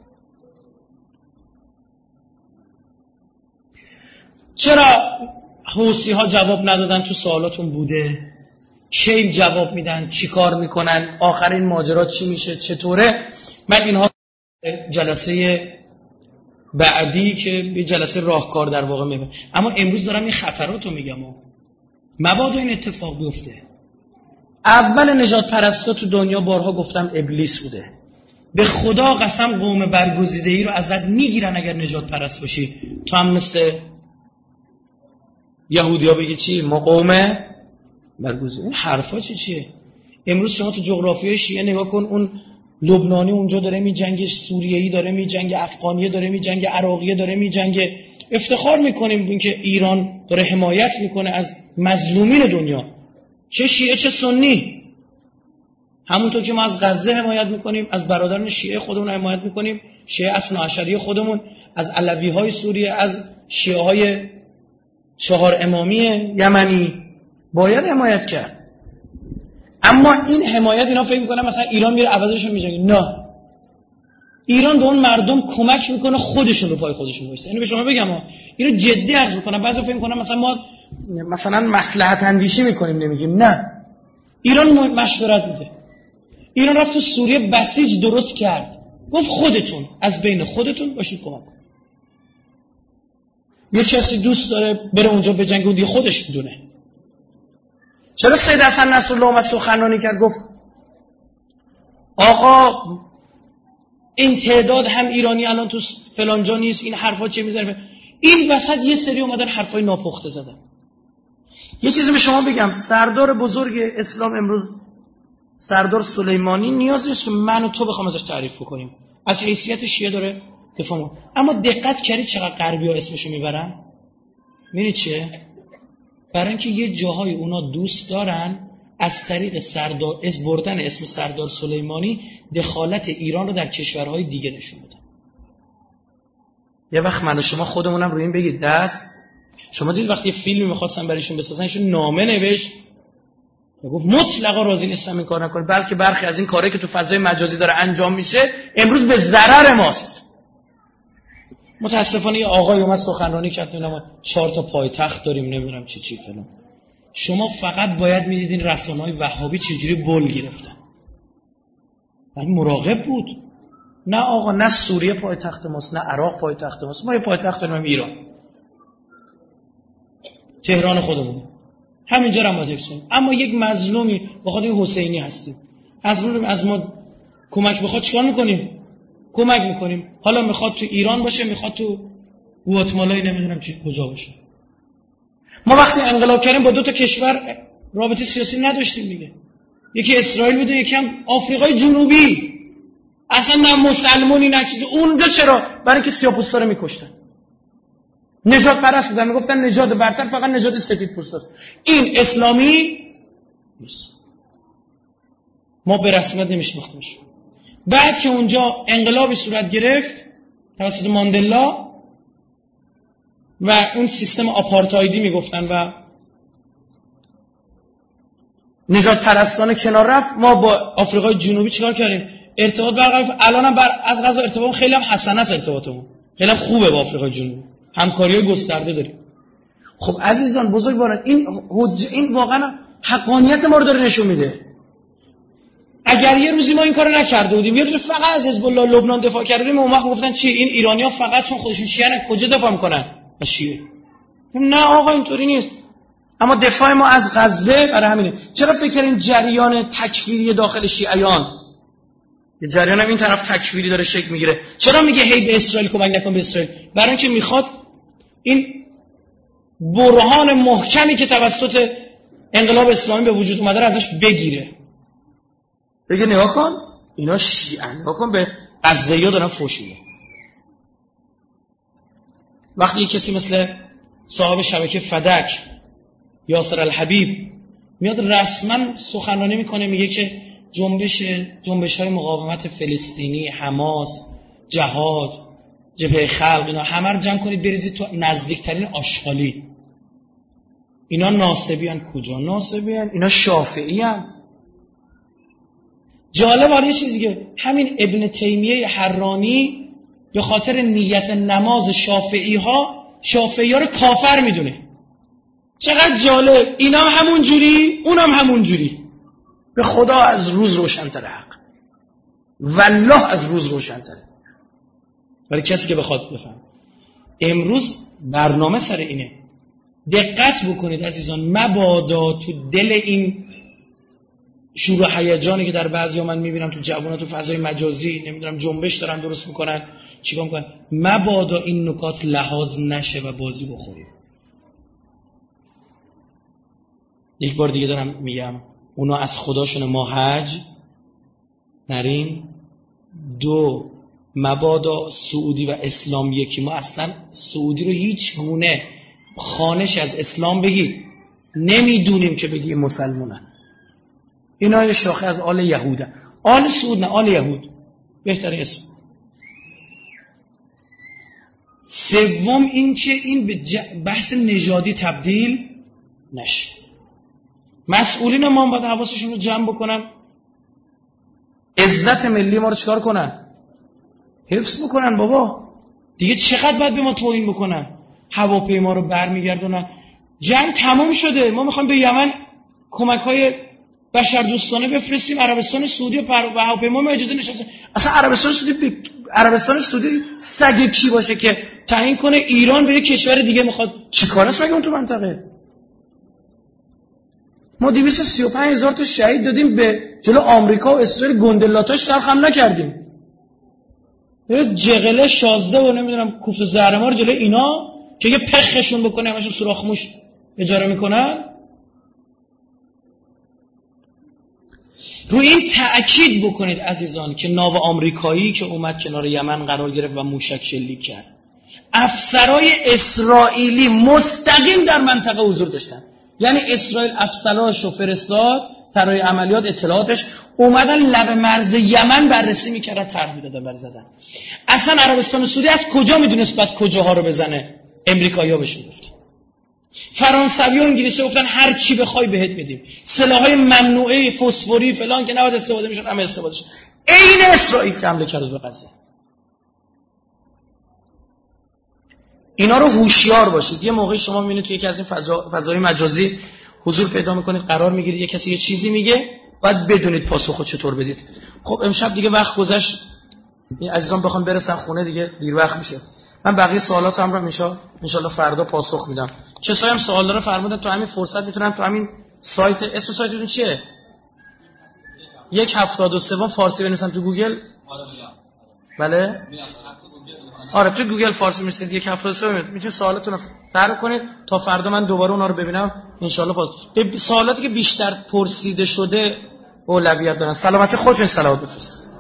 چرا حوثی ها جواب ندادن؟ تو سوالاتون بوده. چه جواب میدن؟ چی کار میکنن؟ آخرین ماجرا چی میشه؟ چطوره؟ من اینها جلسه بعدی که یه جلسه راهکار در واقع میبینم، اما امروز دارم این خطرات رو میگم. مبادا این اتفاق بیفته. اول نجات پرستا تو دنیا بارها گفتم ابلیس بوده. به خدا قسم قوم برگزیده‌ای رو ازت میگیرن اگر نجات پرست باشی. تو هم مثل یهودیا بگی چی؟ ما قوم برگزیده. این حرفا چی چیه؟ امروز شما تو جغرافیای شیعه نگاه کن، اون لبنانی اونجا داره میجنگه، سوریه‌ای داره میجنگه، افغانیه داره میجنگه، عراقیه داره میجنگه. افتخار میکنیم اینکه ایران داره حمایت میکنه از مظلومین دنیا، چه شیعه چه سنی. همونطور که ما از غزه حمایت میکنیم، از برادران شیعه خودمون حمایت میکنیم، شیعه اثنا عشری خودمون، از علوی‌های سوریه، از شیعه‌های چهار امامی یمنی باید حمایت کرد. اما این حمایت اینا فکر میکنن مثلا ایران میره عوضش میجنگه. نه، ایران به اون مردم کمک میکنه خودشون رو پای خودشون وایسن. اینو به شما بگم ها، اینو جدی عرض میکنم. بعضی فکر میکنن مثلا ما مثلا مصلحت اندیشی میکنیم نمیگیم. نه، ایران مشورت میده. ایران رفت تو سوریه بسیج درست کرد، گفت خودتون از بین خودتون باشید کمک کنید. یه کسی دوست داره بره اونجا بجنگه، اون دیگه خودش میدونه. چرا سید حسن نصرالله اومد سخنرانی کرد گفت آقا این تعداد هم ایرانی الان تو فلان جا نیست، این حرفا چه میزنه؟ این وسط یه سری اومدن حرفای ناپخته زدن. یه چیزی به شما بگم، سردار بزرگ اسلام امروز سردار سلیمانی نیاز نیست که من و تو بخوام ازش تعریف کنیم، از حیثیت شیعه داره دفاع می‌کنه. اما دقت کردید چقدر غربی‌ها اسمشو میبرن؟ می‌بینید چیه؟ برای اینکه یه جاهای اونا دوست دارن از طریق سردار اس بردن اسم سردار سلیمانی دخالت ایران رو در کشورهای دیگه نشون بدن. یه وقت من و شما خودمونم روی این بگید دست. شما دید وقتی یه فیلمی می‌خواستن برایشون بسازن، ایشون نامه نوشت گفت مطلقا راضی نیستم این کار نکنه، بلکه برخی از این کارهایی که تو فضای مجازی داره انجام میشه امروز به ضرر ماست. متاسفانه یه آقای اومد سخنرانی کرد، نمیدونم چهار تا پایتخت داریم، نمیدونم چی چی فلان. شما فقط باید میدیدین رسانه‌های وهابی چجوری بول گرفتن. بعد مراقب بود. نه آقا، نه سوریه پایتخت ماست، نه عراق پایتخت ماست. ما یه پایتخت داریم ایران، تهران خودمون. همینجا هم باید حفظ کنیم. اما یک مظلومی بخاطر حسینی هستیم، از ما از ما کمک بخواد چیکار میکنیم؟ کمک میکنیم. حالا میخواد تو ایران باشه، میخواد تو گواتمالای نمیدونم چی کجا باشه. ما وقتی انقلاب کردیم با دو تا کشور رابطه سیاسی نداشتیم دیگه. یکی اسرائیل بود، یکی هم آفریقای جنوبی. اصلا نه مسلمانی نه چیزی. اونجا چرا؟ برای اینکه سیاه‌پوستا رو میکشتن. نژاد پرست بودن، میگفتن نژاد برتر فقط نژاد سفیدپوستاست. این اسلامی نیست. ما به رسمیت نمیشناختیمش. بعد که اونجا انقلابی صورت گرفت توسط ماندلا و اون سیستم آپارتایدی میگفتن و نژاد پرستانه کنار رفت، ما با آفریقای جنوبی چیکار کردیم؟ ارتباط برقرار. الانم بر از قضا ارتباط خیلی هم حسن است، ارتباطمون خیلی هم خوبه با آفریقای جنوبی، همکاری‌های گسترده داریم. خب عزیزان بزرگواران، این حج... این واقعا حقانیت ما رو داره نشون میده. اگر یه روزی ما این کارو نکرده بودیم، یه روزی فقط از حزب الله لبنان دفاع کرده بودیم، اون وقت گفتن چی؟ این ایرانی‌ها فقط چون خودشون شیعه‌ن کجا دفاع میکنن؟ از شیعه. نه آقا اینطوری نیست. اما دفاع ما از غزه برای همینه. چرا فکر کردین جریان تکفیری داخل شیعیان، یه جریان هم این طرف تکفیری داره شکل میگیره؟ چرا میگه هی به اسرائیل کمک نکن به اسرائیل؟ برای اینکه میخواد این برهان محکمی که توسط انقلاب اسلامی به وجود اومده رو ازش بگیره. بگه نگاه کن اینا شیعه، نگاه کن به غزه‌یا دارن فحش میدن. وقتی یک کسی مثل صاحب شبکه فدک یاسر الحبیب میاد رسما سخنرانی میکنه، میگه که جنبش جنبش‌های مقاومت فلسطینی، حماس، جهاد، جبهه خلق، اینا همه رو جمع کنید بریزید تو نزدیکترین آشغالی. اینا ناصبیان. کجا ناصبیان؟ اینا شافعیان. جالب آره یه چیز دیگه، همین ابن تیمیه حرانی به خاطر نیت نماز شافعی ها شافعی ها رو کافر میدونه. چقدر جالب. اینا هم همون جوری، اونم هم همون جوری. به خدا از روز روشن‌تره حق، والله از روز روشن‌تره برای کسی که بخواد بفهم. امروز برنامه سر اینه. دقت بکنید عزیزان، مبادا تو دل این شور و هیجانی که در بعضیا من میبینم تو جوونا تو فضای مجازی نمیدونم جنبش دارن درست میکنن چیکار میکنن، مبادا این نکات لحاظ نشه و بازی بخوریم. یک بار دیگه دارم میگم، اونا از خداشون ما حج نریم. دو، مبادا سعودی و اسلام یکی، ما اصلا سعودی رو هیچ گونه خانش از اسلام بگید نمیدونیم که بگیم مسلمانن. اینا یه شاخه از آل یهودن. آل سعود نه، آل یهود بهتره اسم. سوم این که این به بحث نژادی تبدیل نشه. مسئولین ما هم باید حواسشون رو جمع بکنن، عزت ملی ما رو چکار کنن؟ حفظ بکنن. بابا دیگه چقدر باید به ما توهین بکنن؟ هواپیما رو برمیگردونن. جنگ تموم شده، ما میخوایم به یمن کمک‌های بشردوستانه بفرستیم. عربستان سعودی و هواپیما ما اجازه نشسته. اصلا عربستان سعودی ب... عربستان سعودی سگ کی باشه که تعیین کنه ایران به یک کشور دیگه میخواد چیکار است مگه اون تو منطقه؟ ما دویست و سی و پنج هزار تا شهید دادیم به جلو آمریکا و اسرائیل، گندلاتاش سر خم نکردیم. یه جغله شازده و نمیدونم کوفت و زهرمار جلو اینا که یه پخشون بکنه همشون سوراخ موش اجاره میکنن. روی این تأکید بکنید عزیزان که ناو آمریکایی که اومد کنار یمن قرار گرفت و موشک شلیک کرد، افسرای اسرائیلی مستقیم در منطقه حضور داشتن. یعنی اسرائیل افسراشو فرستاد، طراح عملیات اطلاعاتش اومدن لب مرز یمن بررسی میکردن، طرح میدادن بر زدن. اصلا عربستان سعودی از کجا میدونست بعد کجاها رو بزنه؟ امریکایی‌ها بهشون گفت. فرانسوی و انگلیسی گفتن هر چی بخوای بهت میدیم. سلاح‌های ممنوعه فسفوری فلان که نباید استفاده میشد هم استفاده شد. عین اسرائیل که حمله کرد به غزه. اینا رو هوشیار باشید. یه موقعی شما میبینید توی یکی از این فضا فضای مجازی حضور پیدا میکنید، قرار میگیرید یه کسی یه چیزی میگه، باید بدونید پاسخو چطور بدید. خب امشب دیگه وقت گذشت، این عزیزان بخوام برسن خونه دیگه دیر وقت میشه. من بقیه سوالاتم رو میشه ان شاء الله فردا پاسخ میدم. کسایی هم سوال داره فرمودن تو همین فرصت میتونن تو همین سایت، اسم سایتتون چیه؟ یک هفتاد و سه فارسی بنویسن تو گوگل. بله آره تو گوگل فارسی میرسید یک هفتاد و سه میتونید سوالاتتون رو طرح کنید تا فردا من دوباره اونا رو ببینم ان شاء الله. به سوالاتی که بیشتر پرسیده شده اولویت دارن. سلامتی خودتون، صلوات بفرستید.